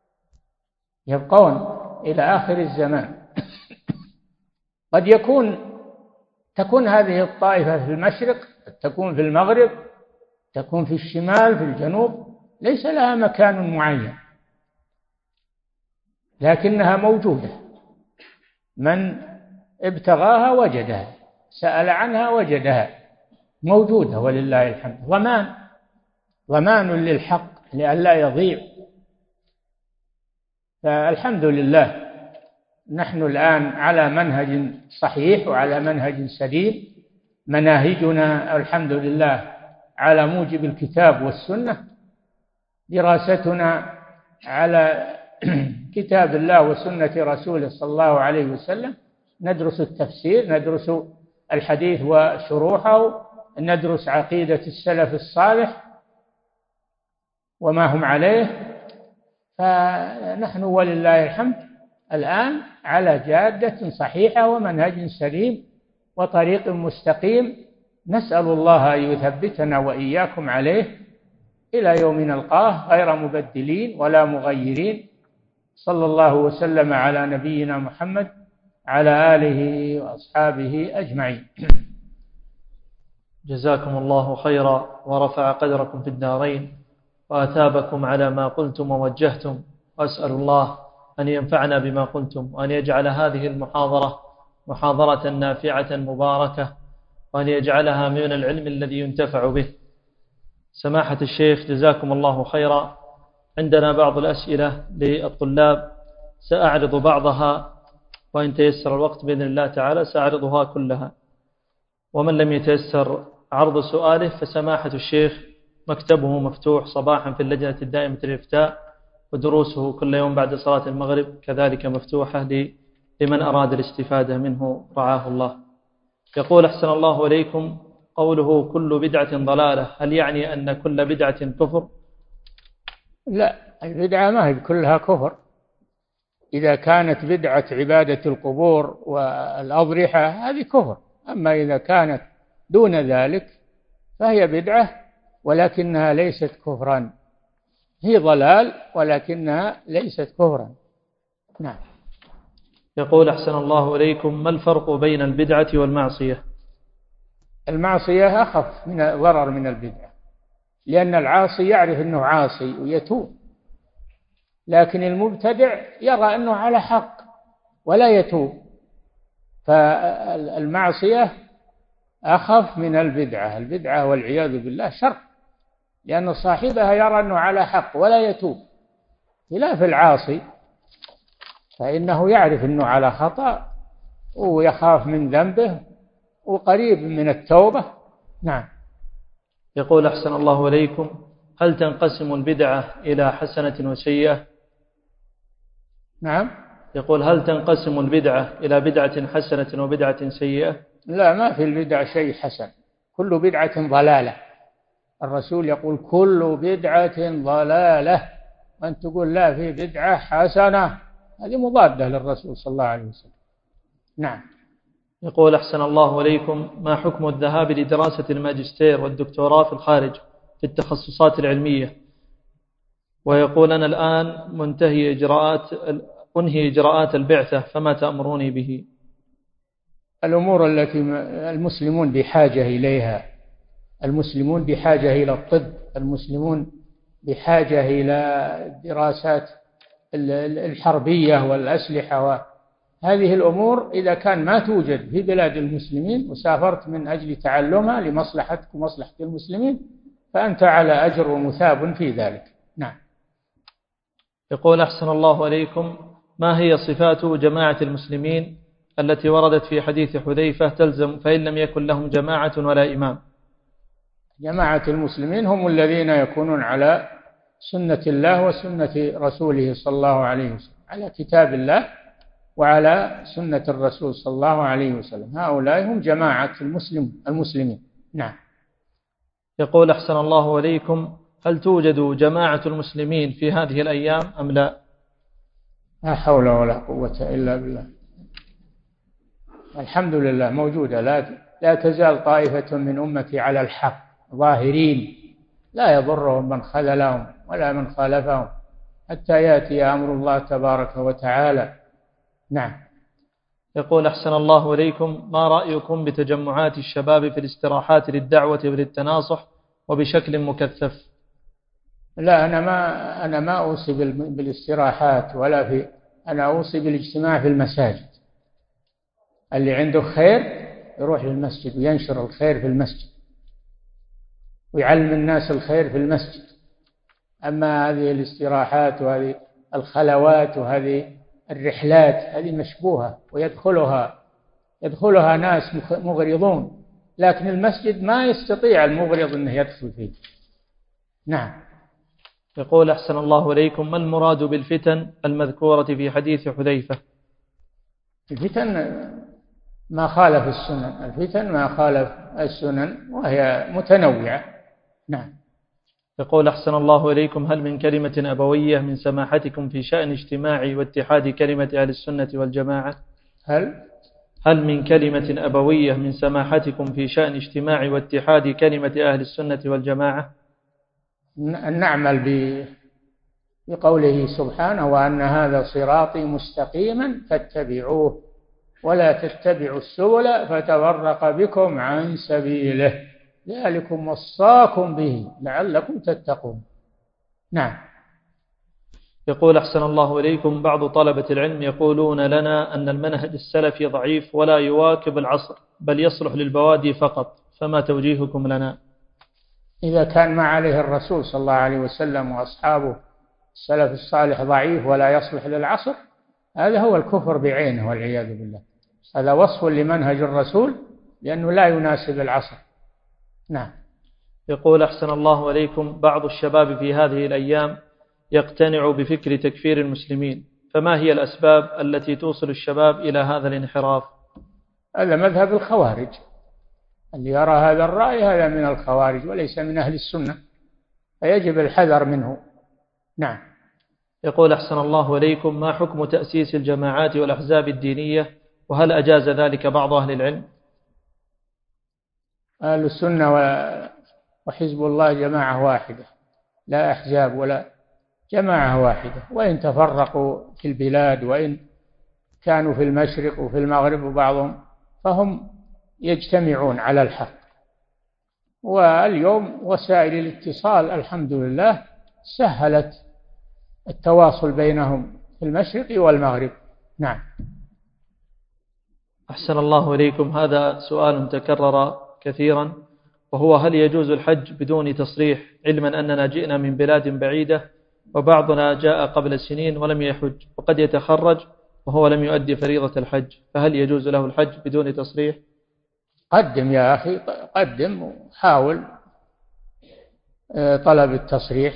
يبقون إلى آخر الزمان. قد تكون هذه الطائفة في المشرق، تكون في المغرب، تكون في الشمال، في الجنوب، ليس لها مكان معين، لكنها موجودة. من ابتغاها وجدها، سأل عنها وجدها، موجودة ولله الحمد. ضمان للحق لئلا يضيع. فالحمد لله نحن الآن على منهج صحيح وعلى منهج سليم، مناهجنا الحمد لله على موجب الكتاب والسنة، دراستنا على كتاب الله وسنة رسوله صلى الله عليه وسلم، ندرس التفسير، ندرس الحديث وشروحه، ندرس عقيدة السلف الصالح وما هم عليه. فنحن ولله الحمد الآن على جادة صحيحة ومنهج سليم وطريق مستقيم، نسأل الله أن يثبتنا وإياكم عليه إلى يوم نلقاه غير مبدلين ولا مغيرين. صلى الله وسلم على نبينا محمد على آله وأصحابه أجمعين. جزاكم الله خيرا ورفع قدركم في الدارين وأثابكم على ما قلتم ووجهتم، وأسأل الله أن ينفعنا بما قلتم، وأن يجعل هذه المحاضرة محاضرة نافعة مباركة، وأن يجعلها من العلم الذي ينتفع به. سماحة الشيخ جزاكم الله خيرا، عندنا بعض الأسئلة للطلاب سأعرض بعضها، وإن تيسر الوقت بإذن الله تعالى سأعرضها كلها، ومن لم يتيسر عرض سؤاله فسماحة الشيخ مكتبه مفتوح صباحا في اللجنة الدائمة للإفتاء، ودروسه كل يوم بعد صلاة المغرب كذلك مفتوحة لمن أراد الاستفادة منه رعاه الله. يقول أحسن الله إليكم، قوله كل بدعة ضلالة، هل يعني أن كل بدعة كفر؟ لا، البدعة ما هي كلها كفر. إذا كانت بدعة عبادة القبور والأضرحة هذه كفر، أما إذا كانت دون ذلك فهي بدعة ولكنها ليست كفرا، هي ضلال ولكنها ليست كفرا. نعم. يقول أحسن الله إليكم، ما الفرق بين البدعة والمعصية؟ المعصية أخف من ضرر من البدعة، لأن العاصي يعرف أنه عاصي ويتوب، لكن المبتدع يرى أنه على حق ولا يتوب، فالمعصية أخف من البدعة. البدعة والعياذ بالله شر، لأن صاحبها يرى أنه على حق ولا يتوب، خلاف العاصي فإنه يعرف أنه على خطأ ويخاف من ذنبه وقريب من التوبة. نعم. يقول أحسن الله إليكم، هل تنقسم البدعة إلى حسنة وسيئة؟ نعم. يقول هل تنقسم البدعة إلى بدعة حسنة وبدعة سيئة؟ لا، ما في البدعة شيء حسن، كل بدعة ضلالة. الرسول يقول كل بدعة ضلالة، وأن تقول لا في بدعة حسنة هذه مضادة للرسول صلى الله عليه وسلم. نعم. يقول أحسن الله إليكم، ما حكم الذهاب لدراسة الماجستير والدكتوراه في الخارج في التخصصات العلمية؟ ويقول أنا الآن أنهي إجراءات البعثة، فما تأمروني به؟ الأمور التي المسلمون بحاجة إليها، المسلمون بحاجة إلى الطب، المسلمون بحاجة إلى الدراسات الحربية والأسلحة، هذه الأمور إذا كان ما توجد في بلاد المسلمين وسافرت من أجل تعلمها لمصلحتك ومصلحة المسلمين فأنت على أجر ومثاب في ذلك. نعم. يقول أحسن الله إليكم، ما هي صفات جماعة المسلمين التي وردت في حديث حذيفة تلزم فإن لم يكن لهم جماعة ولا إمام؟ جماعة المسلمين هم الذين يكونون على سنة الله وسنة رسوله صلى الله عليه وسلم، على كتاب الله وعلى سنة الرسول صلى الله عليه وسلم، هؤلاء هم جماعة المسلمين. نعم. يقول أحسن الله إليكم، هل توجد جماعة المسلمين في هذه الأيام أم لا؟ لا حول ولا قوة إلا بالله، الحمد لله موجودة، لا تزال طائفة من أمتي على الحق ظاهرين لا يضرهم من خذلهم ولا من خالفهم حتى يأتي أمر الله تبارك وتعالى. نعم. يقول أحسن الله إليكم، ما رأيكم بتجمعات الشباب في الاستراحات للدعوة وللتناصح وبشكل مكثف؟ لا، أنا ما أوصي بالاستراحات أنا أوصي بالاجتماع في المساجد. اللي عنده خير يروح للمسجد وينشر الخير في المسجد ويعلم الناس الخير في المسجد. أما هذه الاستراحات وهذه الخلوات وهذه الرحلات هذه مشبوهة ويدخلها ناس مغرضون، لكن المسجد ما يستطيع المغرض أنه يدخل فيه. نعم. يقول أحسن الله إليكم، ما المراد بالفتن المذكورة في حديث حذيفة؟ الفتن ما خالف السنن، الفتن ما خالف السنن وهي متنوعة. نعم. يقول أحسن الله إليكم، هل من كلمة أبوية من سماحتكم في شأن اجتماع واتحاد كلمة أهل السنة والجماعة؟ هل من كلمة أبوية من سماحتكم في شأن اجتماع واتحاد كلمة أهل السنة والجماعة؟ نعمل بقوله سبحانه وأن هذا صراطي مستقيما فاتبعوه ولا تتبعوا السبل فتفرق بكم عن سبيله ذلكم وصاكم به لعلكم تتقون. نعم. يقول أحسن الله إليكم، بعض طلبة العلم يقولون لنا أن المنهج السلفي ضعيف ولا يواكب العصر بل يصلح للبوادي فقط، فما توجيهكم لنا؟ إذا كان ما عليه الرسول صلى الله عليه وسلم وأصحابه السلف الصالح ضعيف ولا يصلح للعصر، هذا هو الكفر بعينه والعياذ بالله، هذا وصف لمنهج الرسول لأنه لا يناسب العصر. نعم. يقول أحسن الله إليكم، بعض الشباب في هذه الأيام يقتنع بفكر تكفير المسلمين، فما هي الأسباب التي توصل الشباب إلى هذا الانحراف؟ هذا مذهب الخوارج، اللي يرى هذا الرأي هذا من الخوارج وليس من أهل السنة، فيجب الحذر منه. نعم. يقول أحسن الله إليكم: ما حكم تأسيس الجماعات والأحزاب الدينية، وهل أجاز ذلك بعض أهل العلم؟ أهل السنة وحزب الله جماعة واحدة، لا أحزاب ولا، جماعة واحدة، وإن تفرقوا في البلاد وإن كانوا في المشرق وفي المغرب وبعضهم، فهم يجتمعون على الحق. واليوم وسائل الاتصال الحمد لله سهلت التواصل بينهم في المشرق والمغرب. نعم. أحسن الله إليكم، هذا سؤال تكرر كثيرا، وهو: هل يجوز الحج بدون تصريح، علما أننا جئنا من بلاد بعيدة وبعضنا جاء قبل سنين ولم يحج وقد يتخرج وهو لم يؤدي فريضة الحج، فهل يجوز له الحج بدون تصريح؟ قدم يا أخي، قدم وحاول طلب التصريح،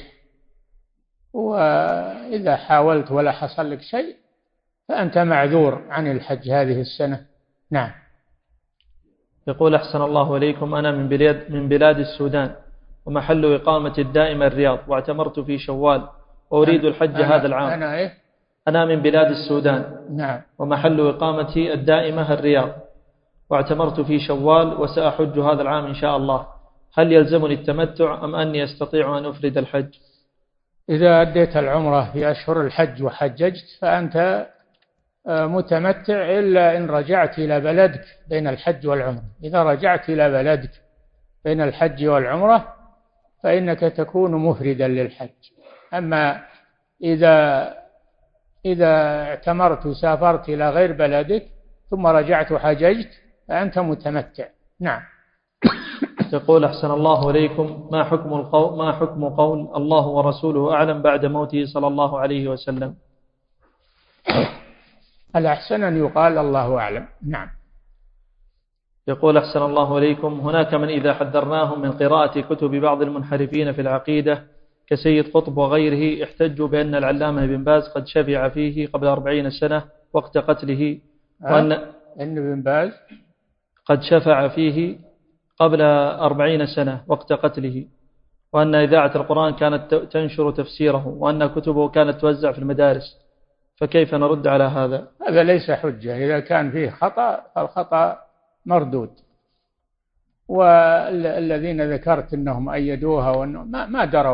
وإذا حاولت ولا حصل لك شيء فأنت معذور عن الحج هذه السنة. نعم. يقول أحسن الله إليكم: أنا من بلاد السودان، ومحل إقامة الدائمة الرياض، واعتمرت في شوال وأريد الحج هذا العام. أنا من بلاد السودان. نعم. ومحل إقامتي الدائمة الرياض، واعتمرت في شوال وسأحج هذا العام إن شاء الله، هل يلزمني التمتع أم أني أستطيع أن أفرد الحج؟ إذا أديت العمرة في أشهر الحج وحججت فأنت متمتع، إلا إن رجعت إلى بلدك بين الحج والعمرة. إذا رجعت إلى بلدك بين الحج والعمرة فإنك تكون مفردا للحج. أما إذا اعتمرت وسافرت إلى غير بلدك ثم رجعت وحججت فأنت متمتع. نعم. يقول أحسن الله إليكم: ما حكم قول الله ورسوله أعلم بعد موته صلى الله عليه وسلم؟ الأحسن أن يقال الله أعلم. نعم. يقول أحسن الله إليكم: هناك من إذا حذرناهم من قراءة كتب بعض المنحرفين في العقيدة كسيد قطب وغيره احتجوا بأن العلامة بن باز قد شفع فيه قبل 40 سنة وقت قتله، وأن بن باز قد شفع فيه قبل 40 سنة وقت قتله، وأن إذاعة القرآن كانت تنشر تفسيره، وأن كتبه كانت توزع في المدارس، فكيف نرد على هذا؟ هذا ليس حجة، إذا كان فيه خطأ فالخطأ مردود. والذين ذكرت أنهم أيدوها وأنهم ما دروا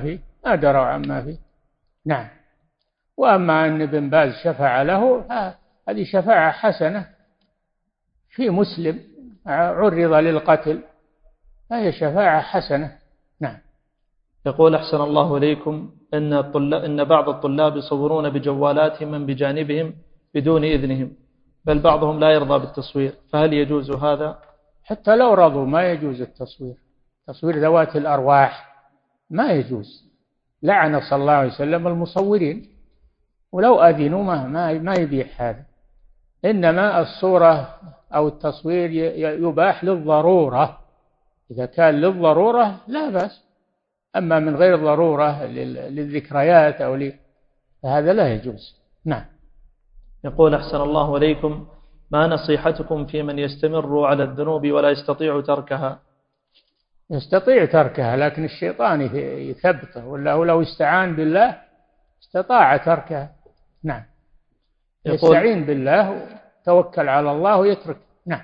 عما فيه. نعم. وأما أن ابن باز شفع له هذه شفاعة حسنة في مسلم عرض للقتل، فهي شفاعة حسنة. نعم. يقول أحسن الله إليكم: إن بعض الطلاب يصورون بجوالاتهم من بجانبهم بدون إذنهم، بل بعضهم لا يرضى بالتصوير، فهل يجوز هذا؟ حتى لو رضوا ما يجوز التصوير، تصوير ذوات الأرواح ما يجوز. لعن صلى الله عليه وسلم المصورين، ولو أذنوا ما يبيح هذا. إنما الصورة أو التصوير يباح للضرورة، إذا كان للضرورة لا بأس، أما من غير ضرورة للذكريات فهذا لا يجوز. نعم. يقول أحسن الله إليكم: ما نصيحتكم في من يستمر على الذنوب ولا يستطيع تركها؟ يستطيع تركها لكن الشيطان يثبته، ولا لو استعان بالله استطاع تركها. نعم. يستعين بالله وتوكل على الله ويترك. نعم.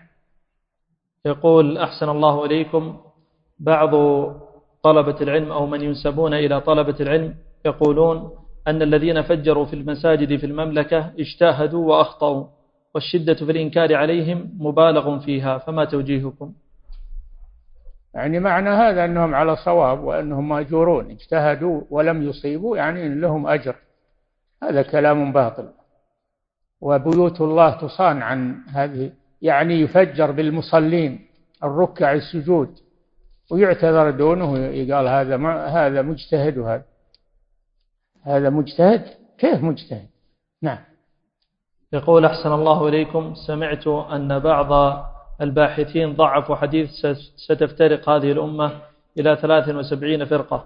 يقول أحسن الله إليكم: بعض طلبة العلم أو من ينسبون إلى طلبة العلم يقولون أن الذين فجروا في المساجد في المملكة اجتاهدوا وأخطأوا، والشدة في الإنكار عليهم مبالغ فيها، فما توجيهكم؟ يعني معنى هذا أنهم على صواب وأنهم مأجورون، اجتهدوا ولم يصيبوا يعني إن لهم أجر، هذا كلام باطل. وبيوت الله تصان عن هذه، يعني يفجر بالمصلين الركع السجود ويعتذر دونه، يقال هذا مجتهد، وهذا مجتهد، كيف مجتهد؟ نعم. يقول أحسن الله إليكم: سمعت أن بعض الباحثين ضعفوا حديث ستفترق هذه الأمة إلى 73 فرقة،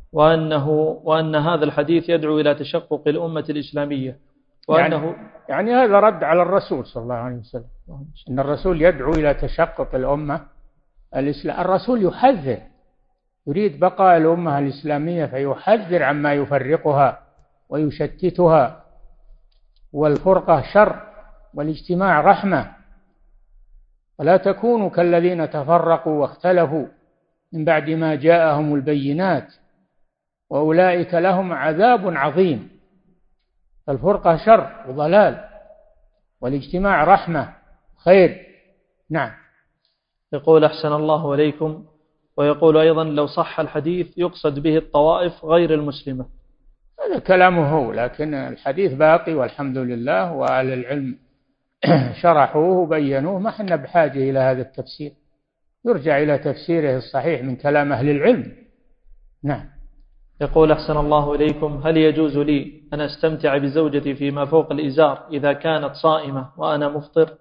وأن هذا الحديث يدعو إلى تشقق الأمة الإسلامية، وأنه يعني هذا رد على الرسول صلى الله عليه وسلم، إن الرسول يدعو إلى تشقق الأمة الرسول يحذر، يريد بقاء الأمة الإسلامية، فيحذر عما يفرقها ويشتتها. والفرقة شر والاجتماع رحمة، ولا تكونوا كالذين تفرقوا واختلفوا من بعد ما جاءهم البينات وأولئك لهم عذاب عظيم. فالفرقة شر وضلال، والاجتماع رحمة خير. نعم. يقول أحسن الله إليكم، ويقول أيضا لو صح الحديث يقصد به الطوائف غير المسلمة. هذا كلامه هو، لكن الحديث باقي والحمد لله، وأهل العلم شرحوه وبينوه، ما حنا بحاجة إلى هذا التفسير، يرجع إلى تفسيره الصحيح من كلام أهل العلم. نعم. يقول أحسن الله إليكم، هل يجوز لي أن أستمتع بزوجتي فيما فوق الإزار إذا كانت صائمة وأنا مفطر؟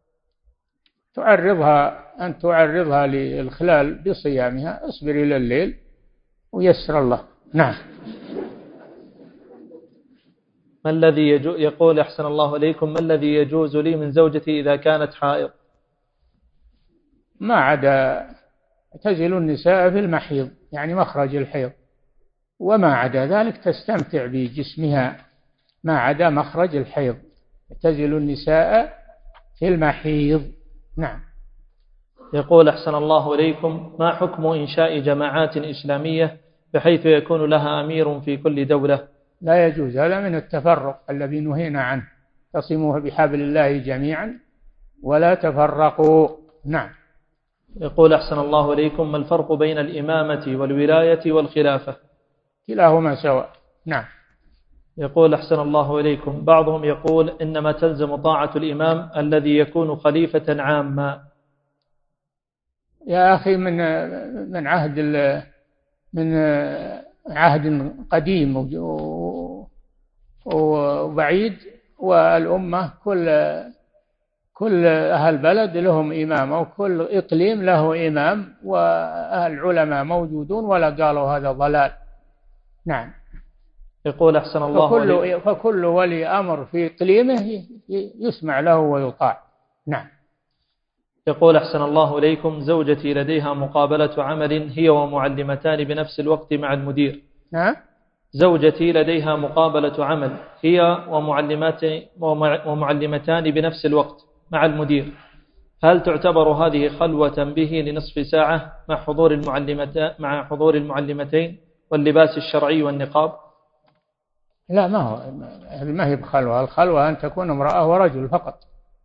أن تعرضها للخلال بصيامها، اصبر إلى الليل ويسر الله. نعم. ما الذي يقول أحسن الله إليكم، ما الذي يجوز لي من زوجتي إذا كانت حائض؟ ما عدا اعتزلوا النساء في المحيض، يعني مخرج الحيض، وما عدا ذلك تستمتع بجسمها، ما عدا مخرج الحيض. اعتزلوا النساء في المحيض. نعم. يقول أحسن الله إليكم، ما حكم إنشاء جماعات إسلامية بحيث يكون لها أمير في كل دولة؟ لا يجوز، هذا من التفرق الذي نهينا عنه. اعتصموا بحبل الله جميعا ولا تفرقوا. نعم. يقول أحسن الله إليكم، ما الفرق بين الإمامة والولاية والخلافة؟ كلاهما سواء. نعم. يقول أحسن الله إليكم، بعضهم يقول إنما تلزم طاعة الإمام الذي يكون خليفة عاما. يا أخي من عهد قديم وبعيد، والأمة كل أهل بلد لهم إمام، وكل إقليم له إمام، وأهل العلماء موجودون ولا قالوا هذا ضلال. نعم. يقول أحسن الله فكل ولي أمر في إقليمه يسمع له ويطاع. نعم. يقول أحسن الله إليكم، زوجتي لديها مقابلة عمل هي ومعلمتان بنفس الوقت مع المدير. نعم. زوجتي لديها مقابلة عمل هي ومعلمتان بنفس الوقت مع المدير، هل تعتبر هذه خلوة به لنصف ساعة مع حضور المعلمتين واللباس الشرعي والنقاب؟ لا، ما هي بخلوة. الخلوة أن تكون امرأة ورجل فقط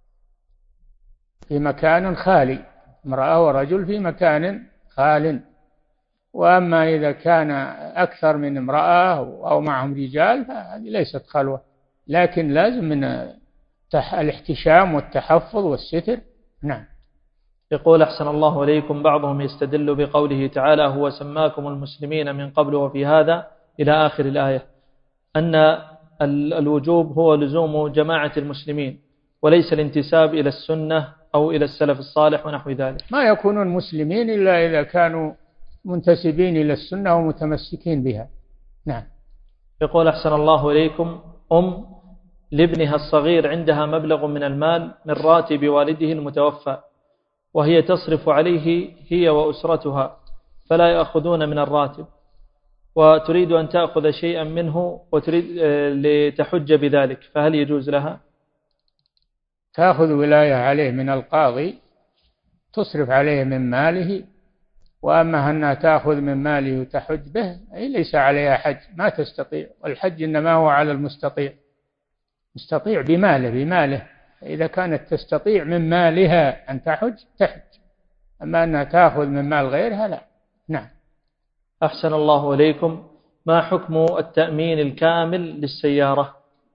في مكان خالي، امرأة ورجل في مكان خال. وأما إذا كان أكثر من امرأة أو معهم رجال فهذه ليست خلوة، لكن لازم من الاحتشام والتحفظ والستر. نعم. يقول أحسن الله إليكم، بعضهم يستدل بقوله تعالى هو سماكم المسلمين من قبل وفي هذا إلى آخر الآية، أن الوجوب هو لزوم جماعة المسلمين وليس الانتساب إلى السنة أو إلى السلف الصالح ونحو ذلك. ما يكونون مسلمين إلا إذا كانوا منتسبين إلى السنة ومتمسكين بها. نعم. يقول أحسن الله إليكم، لابنها الصغير عندها مبلغ من المال من راتب والده المتوفى، وهي تصرف عليه هي وأسرتها فلا يأخذون من الراتب، وتريد أن تأخذ شيئا منه وتريد لتحج بذلك، فهل يجوز لها؟ تأخذ ولاية عليه من القاضي، تصرف عليه من ماله. وأما أنها تأخذ من ماله وتحج به ليس عليها حج، ما تستطيع. والحج إنما هو على المستطيع، مستطيع بماله. إذا كانت تستطيع من مالها أن تحج. أما أنها تأخذ من مال غيرها لا. نعم. أحسن الله إليكم، ما حكم التأمين الكامل للسيارة؟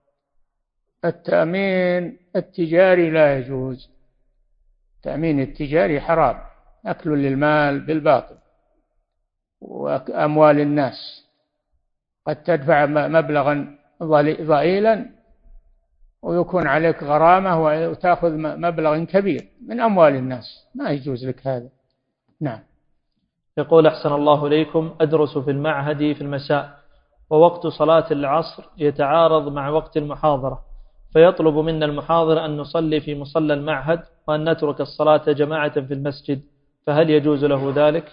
التأمين التجاري لا يجوز. التأمين التجاري حرام، أكل للمال بالباطل وأموال الناس. قد تدفع مبلغا ضئيلا ويكون عليك غرامة وتأخذ مبلغ كبير من أموال الناس، ما يجوز لك هذا. نعم. يقول أحسن الله إليكم، أدرس في المعهد في المساء، ووقت صلاة العصر يتعارض مع وقت المحاضرة، فيطلب منا المحاضر أن نصلي في مصلى المعهد وأن نترك الصلاة جماعة في المسجد، فهل يجوز له ذلك؟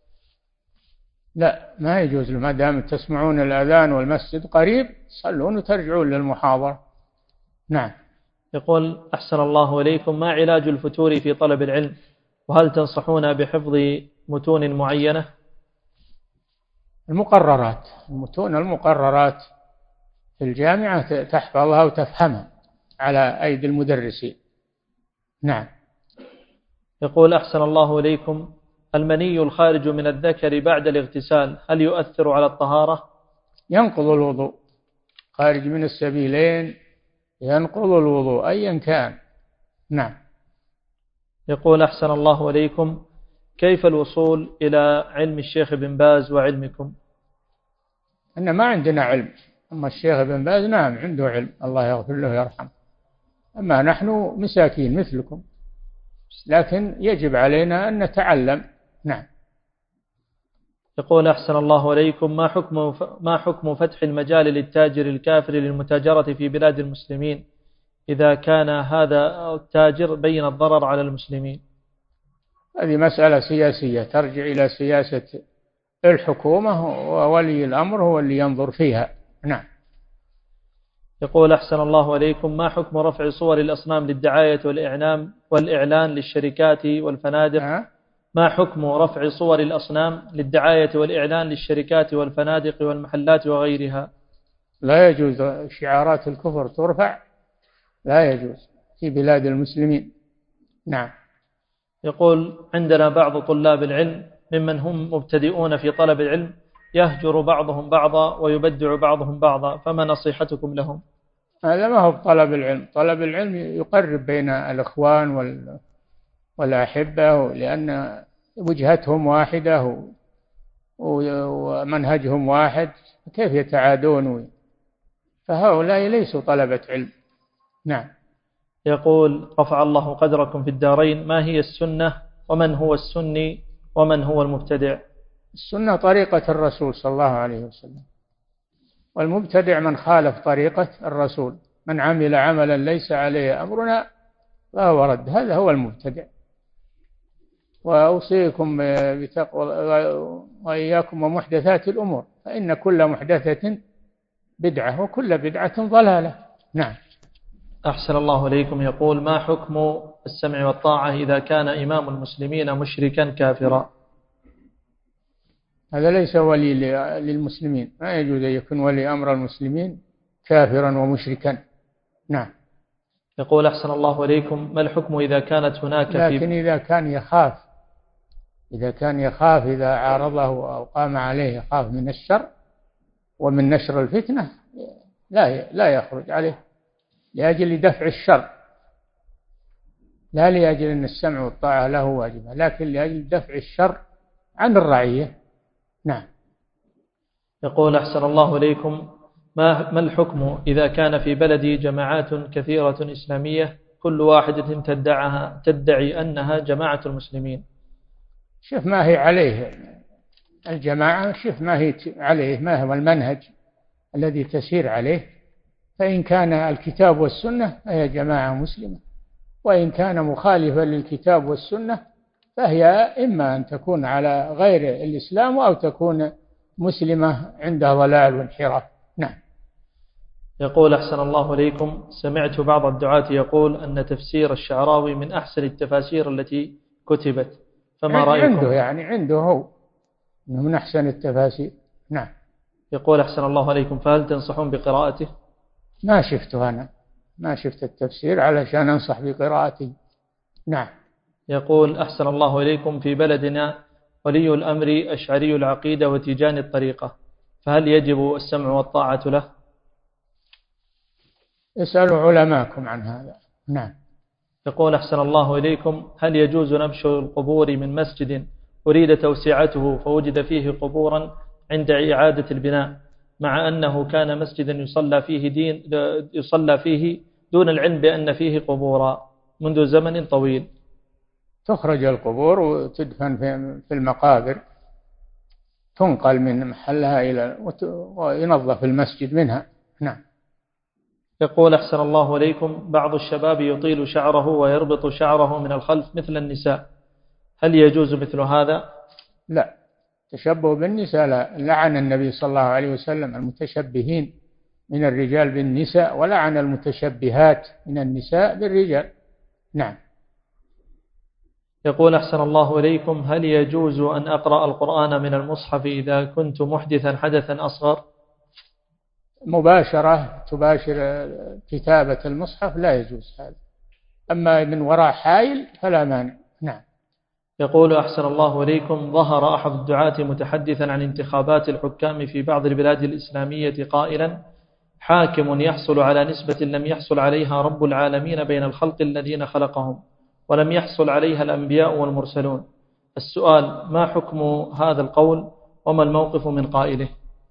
لا، ما يجوز له، ما دام تسمعون الأذان والمسجد قريب صلون وترجعون للمحاضرة. نعم. يقول أحسن الله إليكم، ما علاج الفتور في طلب العلم؟ وهل تنصحون بحفظ متون معينة؟ المقررات، المتون المقررات في الجامعة تحفظها وتفهمها على أيدي المدرسين. نعم. يقول أحسن الله إليكم، المني الخارج من الذكر بعد الاغتسال هل يؤثر على الطهارة؟ ينقض الوضوء، خارج من السبيلين ينقض الوضوء أيا كان. نعم. يقول أحسن الله إليكم، كيف الوصول إلى علم الشيخ بن باز وعلمكم؟ أن ما عندنا علم، أما الشيخ بن باز نعم عنده علم، الله يغفر له ويرحمه، أما نحن مساكين مثلكم، لكن يجب علينا أن نتعلم. نعم. يقول أحسن الله إليكم، ما حكم فتح المجال للتاجر الكافر للمتاجرة في بلاد المسلمين إذا كان هذا التاجر بين الضرر على المسلمين؟ هذه مسألة سياسية ترجع إلى سياسة الحكومة، وولي الأمر هو اللي ينظر فيها. نعم. يقول أحسن الله إليكم، ما حكم رفع صور الأصنام للدعاية والإعلان للشركات والفنادق؟ ما حكم رفع صور الأصنام للدعاية والإعلان للشركات والفنادق والمحلات وغيرها؟ لا يجوز شعارات الكفر ترفع، لا يجوز في بلاد المسلمين. نعم. يقول عندنا بعض طلاب العلم ممن هم مبتدئون في طلب العلم يهجر بعضهم بعضا ويبدع بعضهم بعضا، فما نصيحتكم لهم؟ هذا ما هو طلب العلم، طلب العلم يقرب بين الإخوان والأحبة، لأن وجهتهم واحدة ومنهجهم واحد، كيف يتعادون؟ فهؤلاء ليسوا طلبة علم. نعم. يقول رفع الله قدركم في الدارين، ما هي السنة ومن هو السني ومن هو المبتدع؟ السنة طريقة الرسول صلى الله عليه وسلم، والمبتدع من خالف طريقة الرسول، من عمل عملا ليس عليه أمرنا فهو رد، هذا هو المبتدع. وأوصيكم بتقوى وإياكم ومحدثات الأمور، فإن كل محدثة بدعة وكل بدعة ضلالة. نعم. أحسن الله إليكم. يقول ما حكم السمع والطاعة إذا كان إمام المسلمين مشركا كافرا؟ هذا ليس ولي للمسلمين، ما يجوز أن يكون ولي أمر المسلمين كافرا ومشركا. نعم. يقول أحسن الله إليكم، ما الحكم إذا كانت هناك لكن إذا كان يخاف إذا عارضه أو قام عليه يخاف من الشر ومن نشر الفتنة لا يخرج عليه لأجل دفع الشر، لا لأجل أن السمع والطاعة له واجبة، لكن لأجل دفع الشر عن الرعية. نعم. يقول أحسن الله إليكم، ما الحكم إذا كان في بلدي جماعات كثيرة إسلامية كل واحدة تدعي أنها جماعة المسلمين؟ شوف ما هي عليه الجماعة، شوف ما هي عليه، ما هو المنهج الذي تسير عليه، فإن كان الكتاب والسنة فهي جماعة مسلمة، وإن كان مخالفا للكتاب والسنة فهي إما أن تكون على غير الإسلام أو تكون مسلمة عندها ضلال وانحراف. نعم. يقول أحسن الله إليكم، سمعت بعض الدعاة يقول أن تفسير الشعراوي من أحسن التفاسير التي كتبت، فما رأيكم؟ عنده هو من أحسن التفاسير. نعم. يقول أحسن الله إليكم، فهل تنصحون بقراءته؟ ما شفته، أنا ما شفت التفسير علشان أنصح بقراءته. نعم. يقول أحسن الله إليكم، في بلدنا ولي الأمر أشعري العقيدة وتيجاني الطريقة، فهل يجب السمع والطاعة له؟ اسألوا علماءكم عن هذا. نعم. يقول أحسن الله إليكم، هل يجوز نبش القبور من مسجد أريد توسعته فوجد فيه قبورا عند إعادة البناء، مع أنه كان مسجدا يصلى فيه دون العلم بأن فيه قبورا منذ زمن طويل؟ تخرج القبور وتدفن في المقابر، تنقل من محلها وينظف المسجد منها. نعم. يقول أحسن الله إليكم، بعض الشباب يطيل شعره ويربط شعره من الخلف مثل النساء، هل يجوز مثل هذا؟ لا، تشبه بالنساء لا. لعن النبي صلى الله عليه وسلم المتشبهين من الرجال بالنساء، ولعن المتشبهات من النساء بالرجال. نعم. يقول أحسن الله إليكم: هل يجوز أن أقرأ القرآن من المصحف إذا كنت محدثا حدثا أصغر؟ مباشرة تباشر كتابة المصحف لا يجوز هذا، أما من وراء حائل فلا مانع. نعم. يقول أحسن الله إليكم: ظهر أحد الدعاة متحدثا عن انتخابات الحكام في بعض البلاد الإسلامية قائلا: حاكم يحصل على نسبة لم يحصل عليها رب العالمين بين الخلق الذين خلقهم، ولم يحصل عليها الأنبياء والمرسلون. السؤال: ما حكم هذا القول وما الموقف من قائله؟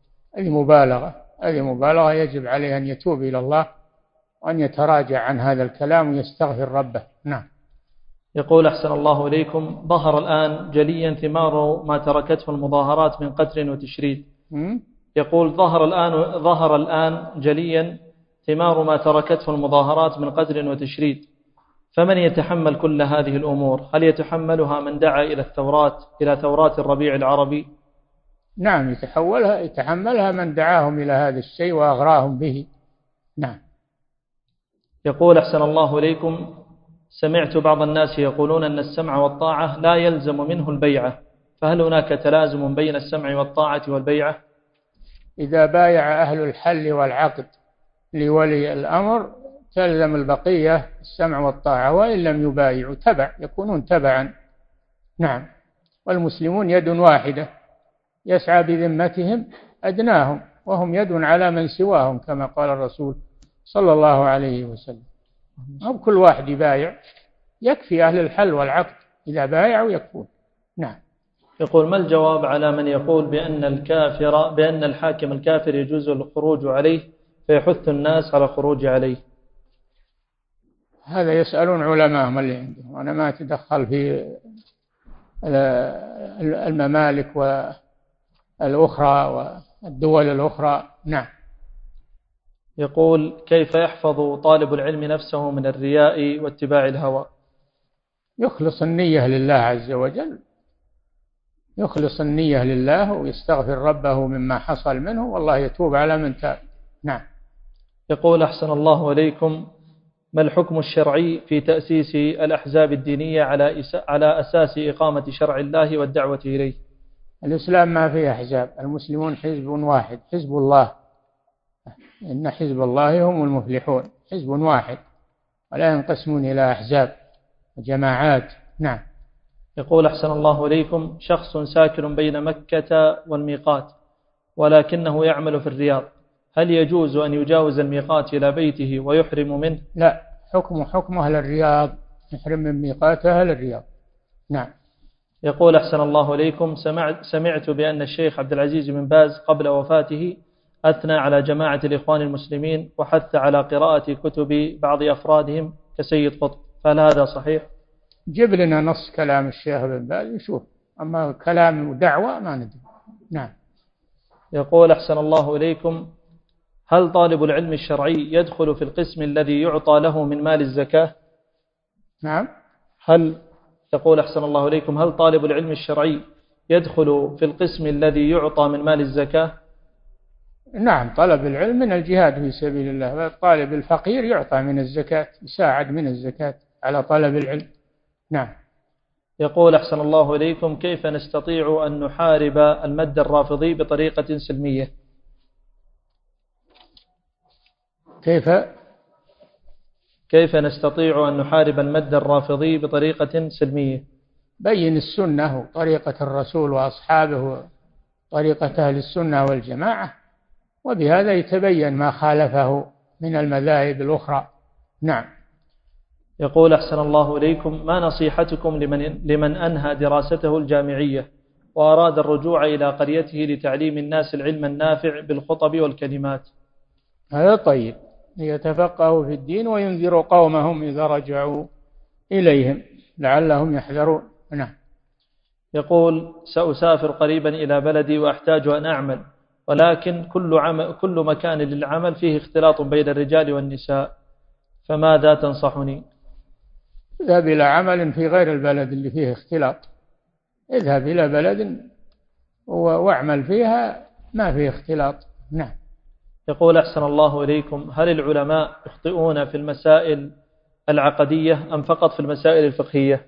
هذه مبالغة يجب عليه أن يتوب إلى الله وأن يتراجع عن هذا الكلام ويستغفر ربه. نعم. يقول أحسن الله إليكم: ظهر الآن جليا ثمار ما تركته المظاهرات من قتل وتشريد. يقول: ظهر الآن جليا ثمار ما تركته المظاهرات من قتل وتشريد، فمن يتحمل كل هذه الأمور؟ هل يتحملها من دعا إلى ثورات الربيع العربي؟ نعم، يتحملها من دعاهم إلى هذا الشيء وأغراهم به. نعم. يقول أحسن الله إليكم: سمعت بعض الناس يقولون أن السمع والطاعة لا يلزم منه البيعة، فهل هناك تلازم بين السمع والطاعة والبيعة؟ إذا بايع أهل الحل والعقد لولي الأمر تلزم البقية السمع والطاعة، وإن لم يبايعوا يكونون تبعا. نعم. والمسلمون يد واحدة يسعى بذمتهم أدناهم، وهم يد على من سواهم كما قال الرسول صلى الله عليه وسلم. أو كل واحد يبايع، يكفي أهل الحل والعقد إذا بايعوا يكفون. نعم. يقول: ما الجواب على من يقول بأن الحاكم الكافر يجوز الخروج عليه فيحث الناس على الخروج عليه؟ هذا يسألون علماءهم اللي عندهم، أنا ما أتدخل في الممالك والأخرى والدول الأخرى. نعم. يقول: كيف يحفظ طالب العلم نفسه من الرياء واتباع الهوى؟ يخلص النية لله عز وجل، يخلص النية لله ويستغفر ربه مما حصل منه، والله يتوب على من تاب. نعم. يقول: أحسن الله إليكم: ما الحكم الشرعي في تأسيس الأحزاب الدينية على أساس إقامة شرع الله والدعوة إليه؟ الإسلام ما فيه أحزاب، المسلمون حزب واحد، حزب الله، إن حزب الله هم المفلحون، حزب واحد ولا ينقسمون إلى أحزاب وجماعات. نعم. يقول: أحسن الله إليكم: شخص ساكن بين مكة والميقات ولكنه يعمل في الرياض، هل يجوز أن يجاوز الميقات إلى بيته ويحرم منه؟ لا، حكم أهل الرياض، يحرم من ميقات أهل الرياض. نعم. يقول: أحسن الله إليكم: سمعت بأن الشيخ عبد العزيز بن باز قبل وفاته أثنى على جماعة الإخوان المسلمين وحث على قراءة كتب بعض أفرادهم كسيد قطب، فهل هذا صحيح؟ جيب لنا نص كلام الشيخ بن باز نشوف، أما كلام ودعوة ما ندري. نعم. يقول: أحسن الله إليكم: هل طالب العلم الشرعي يدخل في القسم الذي يعطى له من مال الزكاة؟ نعم. يقول: أحسن الله إليكم: هل طالب العلم الشرعي يدخل في القسم الذي يعطى من مال الزكاة؟ نعم، طلب العلم من الجهاد في سبيل الله، الطالب الفقير يعطى من الزكاة، يساعد من الزكاة على طلب العلم. نعم. يقول: أحسن الله إليكم: كيف نستطيع أن نحارب المد الرافضي بطريقة سلمية؟ كيف نستطيع أن نحارب المد الرافضي بطريقة سلمية؟ بين السنة وطريقة الرسول وأصحابه، طريقة أهل السنة والجماعة، وبهذا يتبين ما خالفه من المذاهب الأخرى. نعم. يقول: أحسن الله إليكم: ما نصيحتكم لمن أنهى دراسته الجامعية وأراد الرجوع إلى قريته لتعليم الناس العلم النافع بالخطب والكلمات؟ هذا طيب، يتفقهوا في الدين وينذروا قومهم إذا رجعوا إليهم لعلهم يحذرون. نعم. يقول: سأسافر قريبا إلى بلدي وأحتاج أن أعمل، ولكن كل مكان للعمل فيه اختلاط بين الرجال والنساء، فماذا تنصحني؟ اذهب إلى عمل في غير البلد اللي فيه اختلاط، اذهب إلى بلد واعمل فيها ما فيه اختلاط. نعم. يقول أحسن الله إليكم: هل العلماء يخطئون في المسائل العقدية أم فقط في المسائل الفقهية؟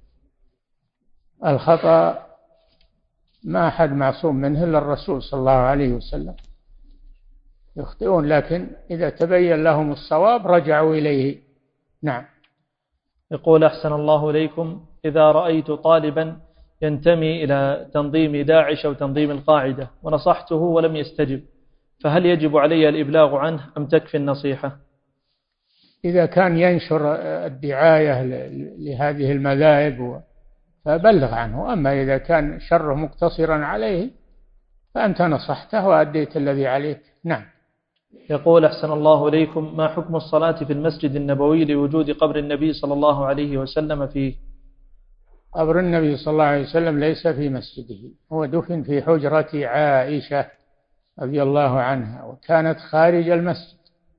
الخطأ ما أحد معصوم منه إلا الرسول صلى الله عليه وسلم. يخطئون، لكن إذا تبين لهم الصواب رجعوا إليه. نعم. يقول أحسن الله إليكم: إذا رأيت طالبا ينتمي إلى تنظيم داعش أو تنظيم القاعدة ونصحته ولم يستجب، فهل يجب علي الإبلاغ عنه أم تكفي النصيحة؟ إذا كان ينشر الدعاية لهذه المذاهب فبلغ عنه، أما إذا كان شره مقتصرا عليه فأنت نصحته وأديت الذي عليك. نعم. يقول أحسن الله إليكم: ما حكم الصلاة في المسجد النبوي لوجود قبر النبي صلى الله عليه وسلم فيه؟ قبر النبي صلى الله عليه وسلم ليس في مسجده، هو دفن في حجرة عائشة رضي الله عنها، وكانت خارج المسجد.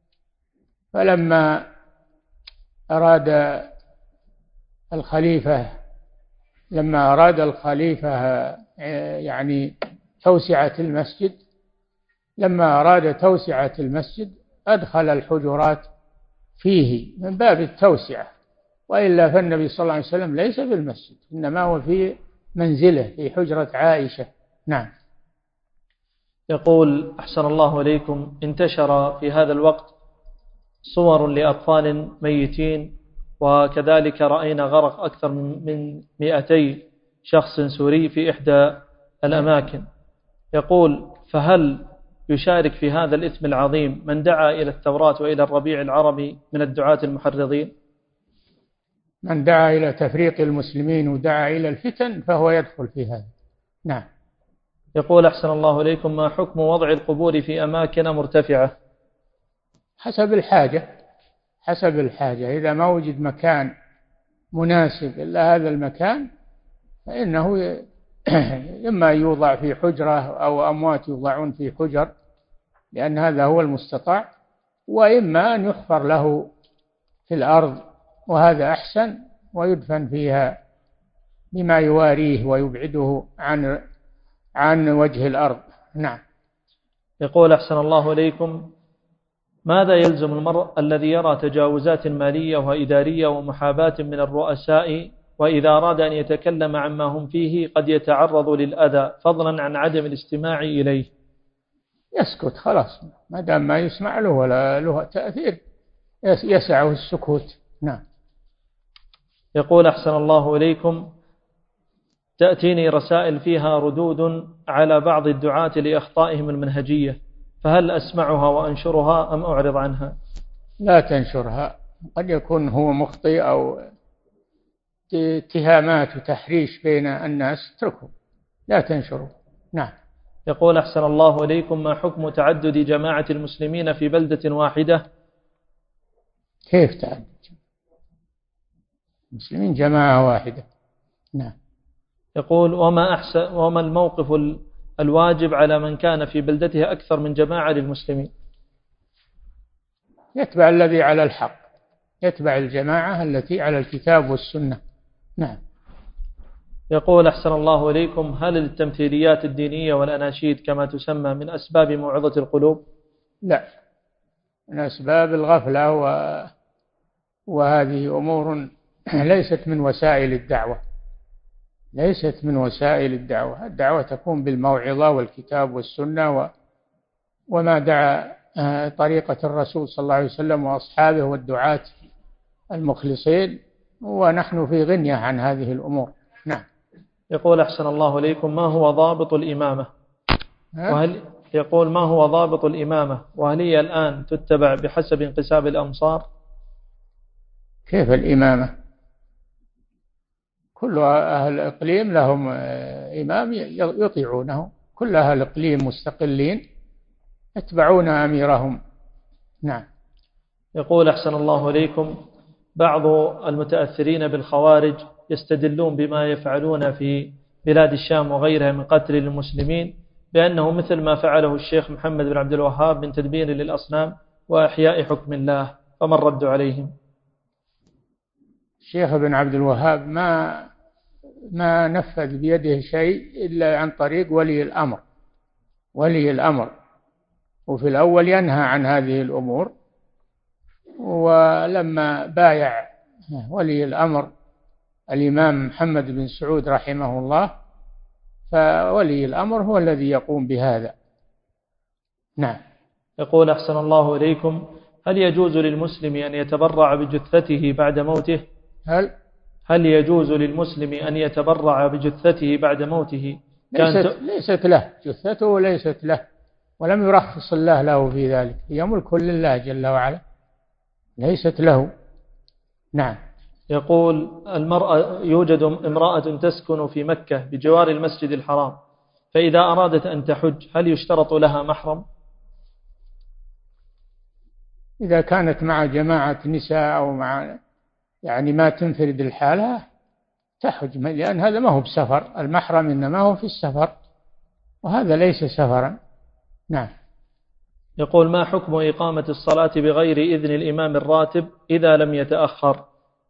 فلما أراد الخليفة يعني توسعة المسجد، لما أراد توسعة المسجد أدخل الحجرات فيه من باب التوسعة، وإلا فالنبي صلى الله عليه وسلم ليس في المسجد، إنما هو في منزله في حجرة عائشة. نعم. يقول أحسن الله إليكم: انتشر في هذا الوقت صور لأطفال ميتين، وكذلك رأينا غرق أكثر من 200 شخص سوري في إحدى الأماكن. يقول: فهل يشارك في هذا الإثم العظيم من دعا إلى الثورات وإلى الربيع العربي من الدعاة المحرضين؟ من دعا إلى تفريق المسلمين ودعا إلى الفتن فهو يدخل في هذا. نعم. يقول أحسن الله إليكم: ما حكم وضع القبور في أماكن مرتفعة؟ حسب الحاجة. إذا ما وجد مكان مناسب إلا هذا المكان فإنه إما يوضع في حجرة أو أموات يوضعون في حجر، لأن هذا هو المستطاع، وإما أن يحفر له في الأرض، وهذا أحسن، ويدفن فيها بما يواريه ويبعده عن وجه الأرض. نعم. يقول أحسن الله إليكم: ماذا يلزم المرء الذي يرى تجاوزات مالية وإدارية ومحاباة من الرؤساء، وإذا أراد أن يتكلم عما هم فيه قد يتعرض للأذى، فضلا عن عدم الاستماع إليه؟ يسكت خلاص، ما دام ما يسمع له ولا له تأثير يسعه السكوت. نعم. يقول أحسن الله إليكم: تأتيني رسائل فيها ردود على بعض الدعاة لأخطائهم المنهجية، فهل أسمعها وأنشرها أم أعرض عنها؟ لا تنشرها، قد يكون هو مخطئ أو اتهامات وتحريش بين الناس، اتركه، لا تنشره. نعم. يقول أحسن الله إليكم: ما حكم تعدد جماعة المسلمين في بلدة واحدة؟ كيف تعدد؟ المسلمين جماعة واحدة. نعم. يقول: وما الموقف الواجب على من كان في بلدته أكثر من جماعة للمسلمين؟ يتبع الذي على الحق، يتبع الجماعة التي على الكتاب والسنة. نعم. يقول أحسن الله إليكم: هل التمثيليات الدينية والأناشيد كما تسمى من أسباب موعظة القلوب؟ لا، من أسباب الغفلة، وهذه أمور ليست من وسائل الدعوة، الدعوة تكون بالموعظة والكتاب والسنة وما دعا طريقة الرسول صلى الله عليه وسلم وأصحابه والدعاة المخلصين، ونحن في غنية عن هذه الأمور. نعم. يقول أحسن الله إليكم: ما هو ضابط الإمامة؟ ما هو ضابط الإمامة، وهل هي الآن تتبع بحسب انقسام الأمصار؟ كيف الإمامة؟ كل أهل الإقليم لهم إمام يطيعونه، كل أهل الإقليم مستقلين يتبعون أميرهم. نعم. يقول أحسن الله إليكم: بعض المتأثرين بالخوارج يستدلون بما يفعلون في بلاد الشام وغيرها من قتل المسلمين بأنه مثل ما فعله الشيخ محمد بن عبد الوهاب من تدبير للأصنام وإحياء حكم الله، فما الرد عليهم؟ الشيخ بن عبد الوهاب ما ما نفذ بيده شيء إلا عن طريق ولي الأمر. وفي الأول ينهى عن هذه الأمور، ولما بايع ولي الأمر الإمام محمد بن سعود رحمه الله، فولي الأمر هو الذي يقوم بهذا. نعم. يقول أحسن الله إليكم: هل يجوز للمسلم أن يتبرع بجثته بعد موته؟ هل يجوز للمسلم أن يتبرع بجثته بعد موته؟ ليست له جثته، ليست له، ولم يرخص الله له في ذلك، هي ملك لله جل وعلا، ليست له. نعم. يقول: يوجد امرأة تسكن في مكة بجوار المسجد الحرام، فإذا أرادت أن تحج هل يشترط لها محرم؟ إذا كانت مع جماعة نساء أو مع ما تنفرد الحالة تحج، لأن هذا ما هو بسفر، المحرم إنما هو في السفر، وهذا ليس سفرا. نعم. يقول: ما حكم إقامة الصلاة بغير إذن الإمام الراتب إذا لم يتأخر؟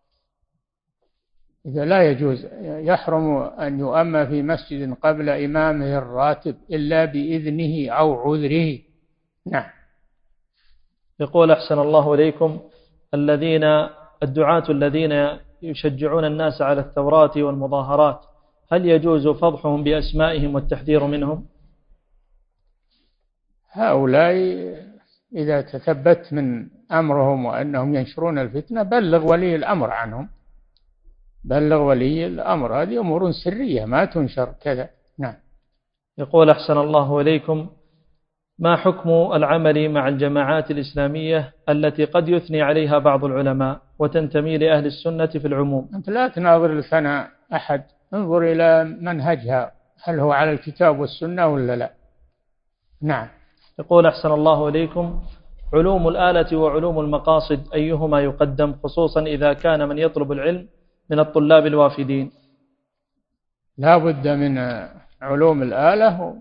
إذا لا يجوز، يحرم أن يؤم في مسجد قبل إمامه الراتب إلا بإذنه أو عذره. نعم. يقول: أحسن الله إليكم: الدعاة الذين يشجعون الناس على الثورات والمظاهرات، هل يجوز فضحهم بأسمائهم والتحذير منهم؟ هؤلاء إذا تثبت من أمرهم وأنهم ينشرون الفتنة بلغ ولي الأمر عنهم، بلغ ولي الأمر، هذه أمور سرية ما تنشر كذا. نعم. يقول: أحسن الله إليكم: ما حكم العمل مع الجماعات الإسلامية التي قد يثني عليها بعض العلماء وتنتمي لأهل السنة في العموم؟ أنت لا تناظر لثناء أحد، انظر إلى منهجها، هل هو على الكتاب والسنة ولا لا. نعم. يقول: أحسن الله إليكم: علوم الآلة وعلوم المقاصد أيهما يقدم، خصوصا إذا كان من يطلب العلم من الطلاب الوافدين؟ لا بد من علوم الآلة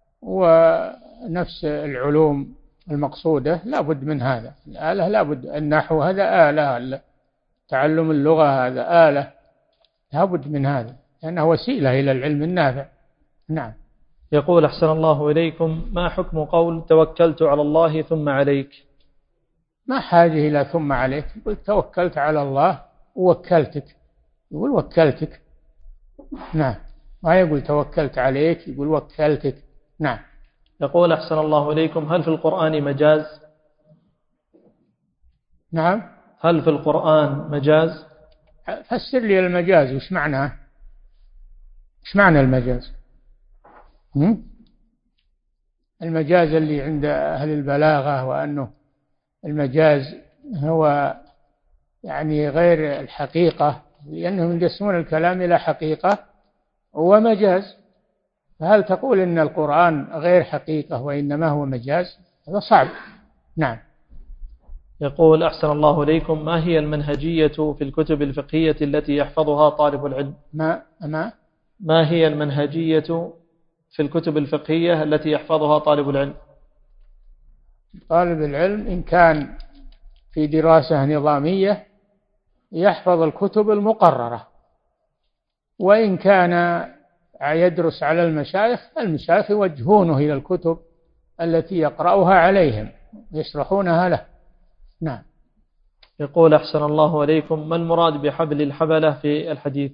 ونفس العلوم المقصودة، لا بد من هذا. الآلة لا بد، النحو هذا آلة، تعلم اللغة هذا آلة، لا بد من هذا لأنه وسيلة إلى العلم النافع. نعم. يقول: أحسن الله إليكم: ما حكم قول توكلت على الله ثم عليك؟ ما حاجة إلى ثم عليك، يقول توكلت على الله ووكلتك، يقول وكلتك. نعم، ما يقول توكلت عليك، يقول وكلتك. نعم. يقول: أحسن الله إليكم: هل في القرآن مجاز؟ نعم. هل في القرآن مجاز؟ فسر لي المجاز، وش معناه؟ وش معنى المجاز؟ المجاز اللي عند أهل البلاغة، وأنه المجاز هو غير الحقيقة، لأنهم يقسمون الكلام إلى حقيقة ومجاز، فهل تقول إن القرآن غير حقيقة وإنما هو مجاز؟ هذا صعب. نعم. يقول: أحسن الله إليكم: ما هي المنهجية في الكتب الفقهية التي يحفظها طالب العلم؟ ما هي المنهجية في الكتب الفقهية التي يحفظها طالب العلم؟ طالب العلم إن كان في دراسة نظامية يحفظ الكتب المقررة، وإن كان يدرس على المشايخ يوجهونه إلى الكتب التي يقرأها عليهم يشرحونها له. نعم. يقول: أحسن الله إليكم: ما المراد بحبل الحبلة في الحديث؟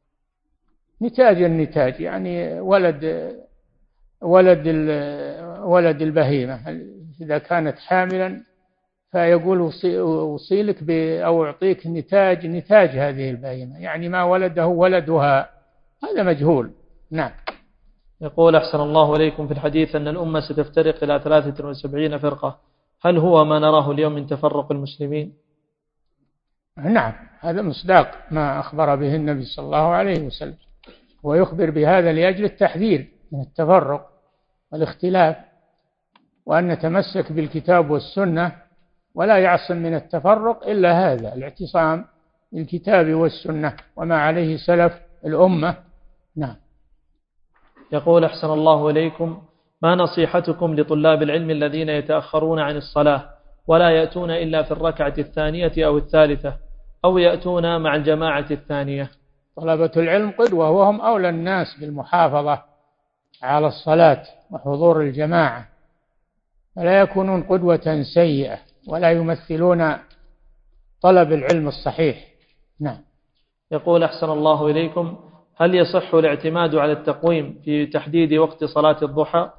النتاج ولد البهيمة إذا كانت حاملا، فيقول أوصيلك أو أعطيك نتاج هذه البهيمة، ما ولده ولدها، هذا مجهول. نعم. يقول: أحسن الله إليكم: في الحديث أن الأمة ستفترق إلى 73 فرقة، هل هو ما نراه اليوم من تفرق المسلمين؟ نعم، هذا مصداق ما أخبر به النبي صلى الله عليه وسلم، ويخبر بهذا لأجل التحذير من التفرق والاختلاف، وأن نتمسك بالكتاب والسنة، ولا يعصم من التفرق إلا هذا الاعتصام بالكتاب والسنة وما عليه سلف الأمة. نعم. يقول: أحسن الله إليكم: ما نصيحتكم لطلاب العلم الذين يتأخرون عن الصلاة ولا يأتون إلا في الركعة الثانية أو الثالثة، أو يأتون مع الجماعة الثانية؟ طلبة العلم قدوة، وهم أولى الناس بالمحافظة على الصلاة وحضور الجماعة، فلا يكونون قدوة سيئة ولا يمثلون طلب العلم الصحيح. نعم. يقول أحسن الله إليكم: هل يصح الاعتماد على التقويم في تحديد وقت صلاة الضحى؟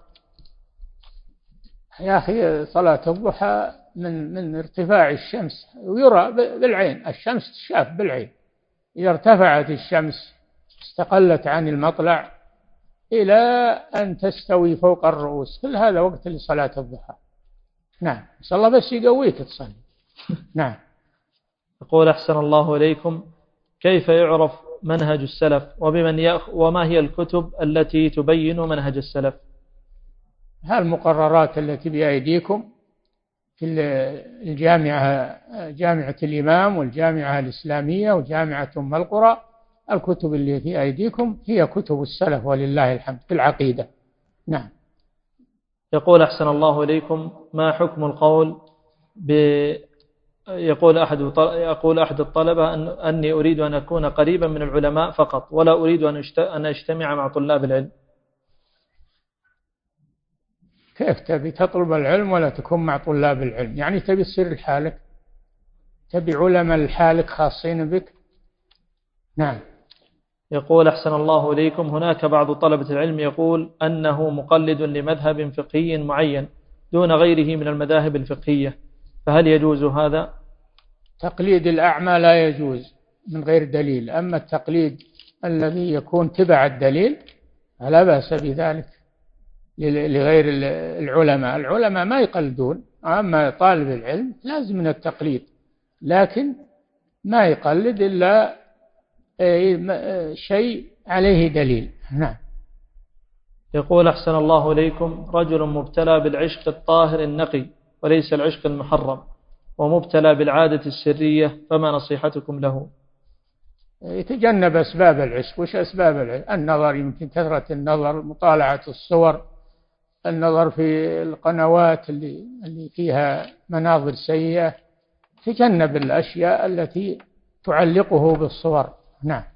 يا أخي صلاة الضحى من ارتفاع الشمس، ويرى بالعين، الشمس تشاف بالعين، إذا ارتفعت الشمس استقلت عن المطلع إلى أن تستوي فوق الرؤوس، كل هذا وقت لصلاة الضحى. نعم، صلى الله بس يقويك تصلي. نعم. يقول أحسن الله إليكم: كيف يعرف منهج السلف، وما هي الكتب التي تبين منهج السلف؟ المقررات التي بأيديكم في الجامعة، جامعة الإمام والجامعة الإسلامية وجامعة أم القرى، الكتب اللي في أيديكم هي كتب السلف ولله الحمد في العقيدة. نعم. يقول أحسن الله إليكم: ما حكم القول يقول أحد الطلبة أني أريد أن أكون قريبا من العلماء فقط، ولا أريد أن أجتمع مع طلاب العلم. كيف تبي تطلب العلم ولا تكون مع طلاب العلم؟ يعني تبي تصير لحالك، تبي علماء لحالك خاصين بك؟ نعم. يقول أحسن الله إليكم: هناك بعض طلبة العلم يقول أنه مقلد لمذهب فقهي معين دون غيره من المذاهب الفقهية، فهل يجوز هذا؟ تقليد الأعمى لا يجوز من غير دليل، أما التقليد الذي يكون تبع الدليل فلا بأس بذلك لغير العلماء. العلماء ما يقلدون، أما طالب العلم لازم من التقليد، لكن ما يقلد إلا شيء عليه دليل. نعم. يقول أحسن الله إليكم: رجل مبتلى بالعشق الطاهر النقي وليس العشق المحرم، ومبتلى بالعادة السرية، فما نصيحتكم له؟ يتجنب أسباب العشق. وش أسباب العشق؟ النظر، يمكن كثرة النظر، مطالعة الصور، النظر في القنوات اللي فيها مناظر سيئة، تجنب الأشياء التي تعلقه بالصور. نعم.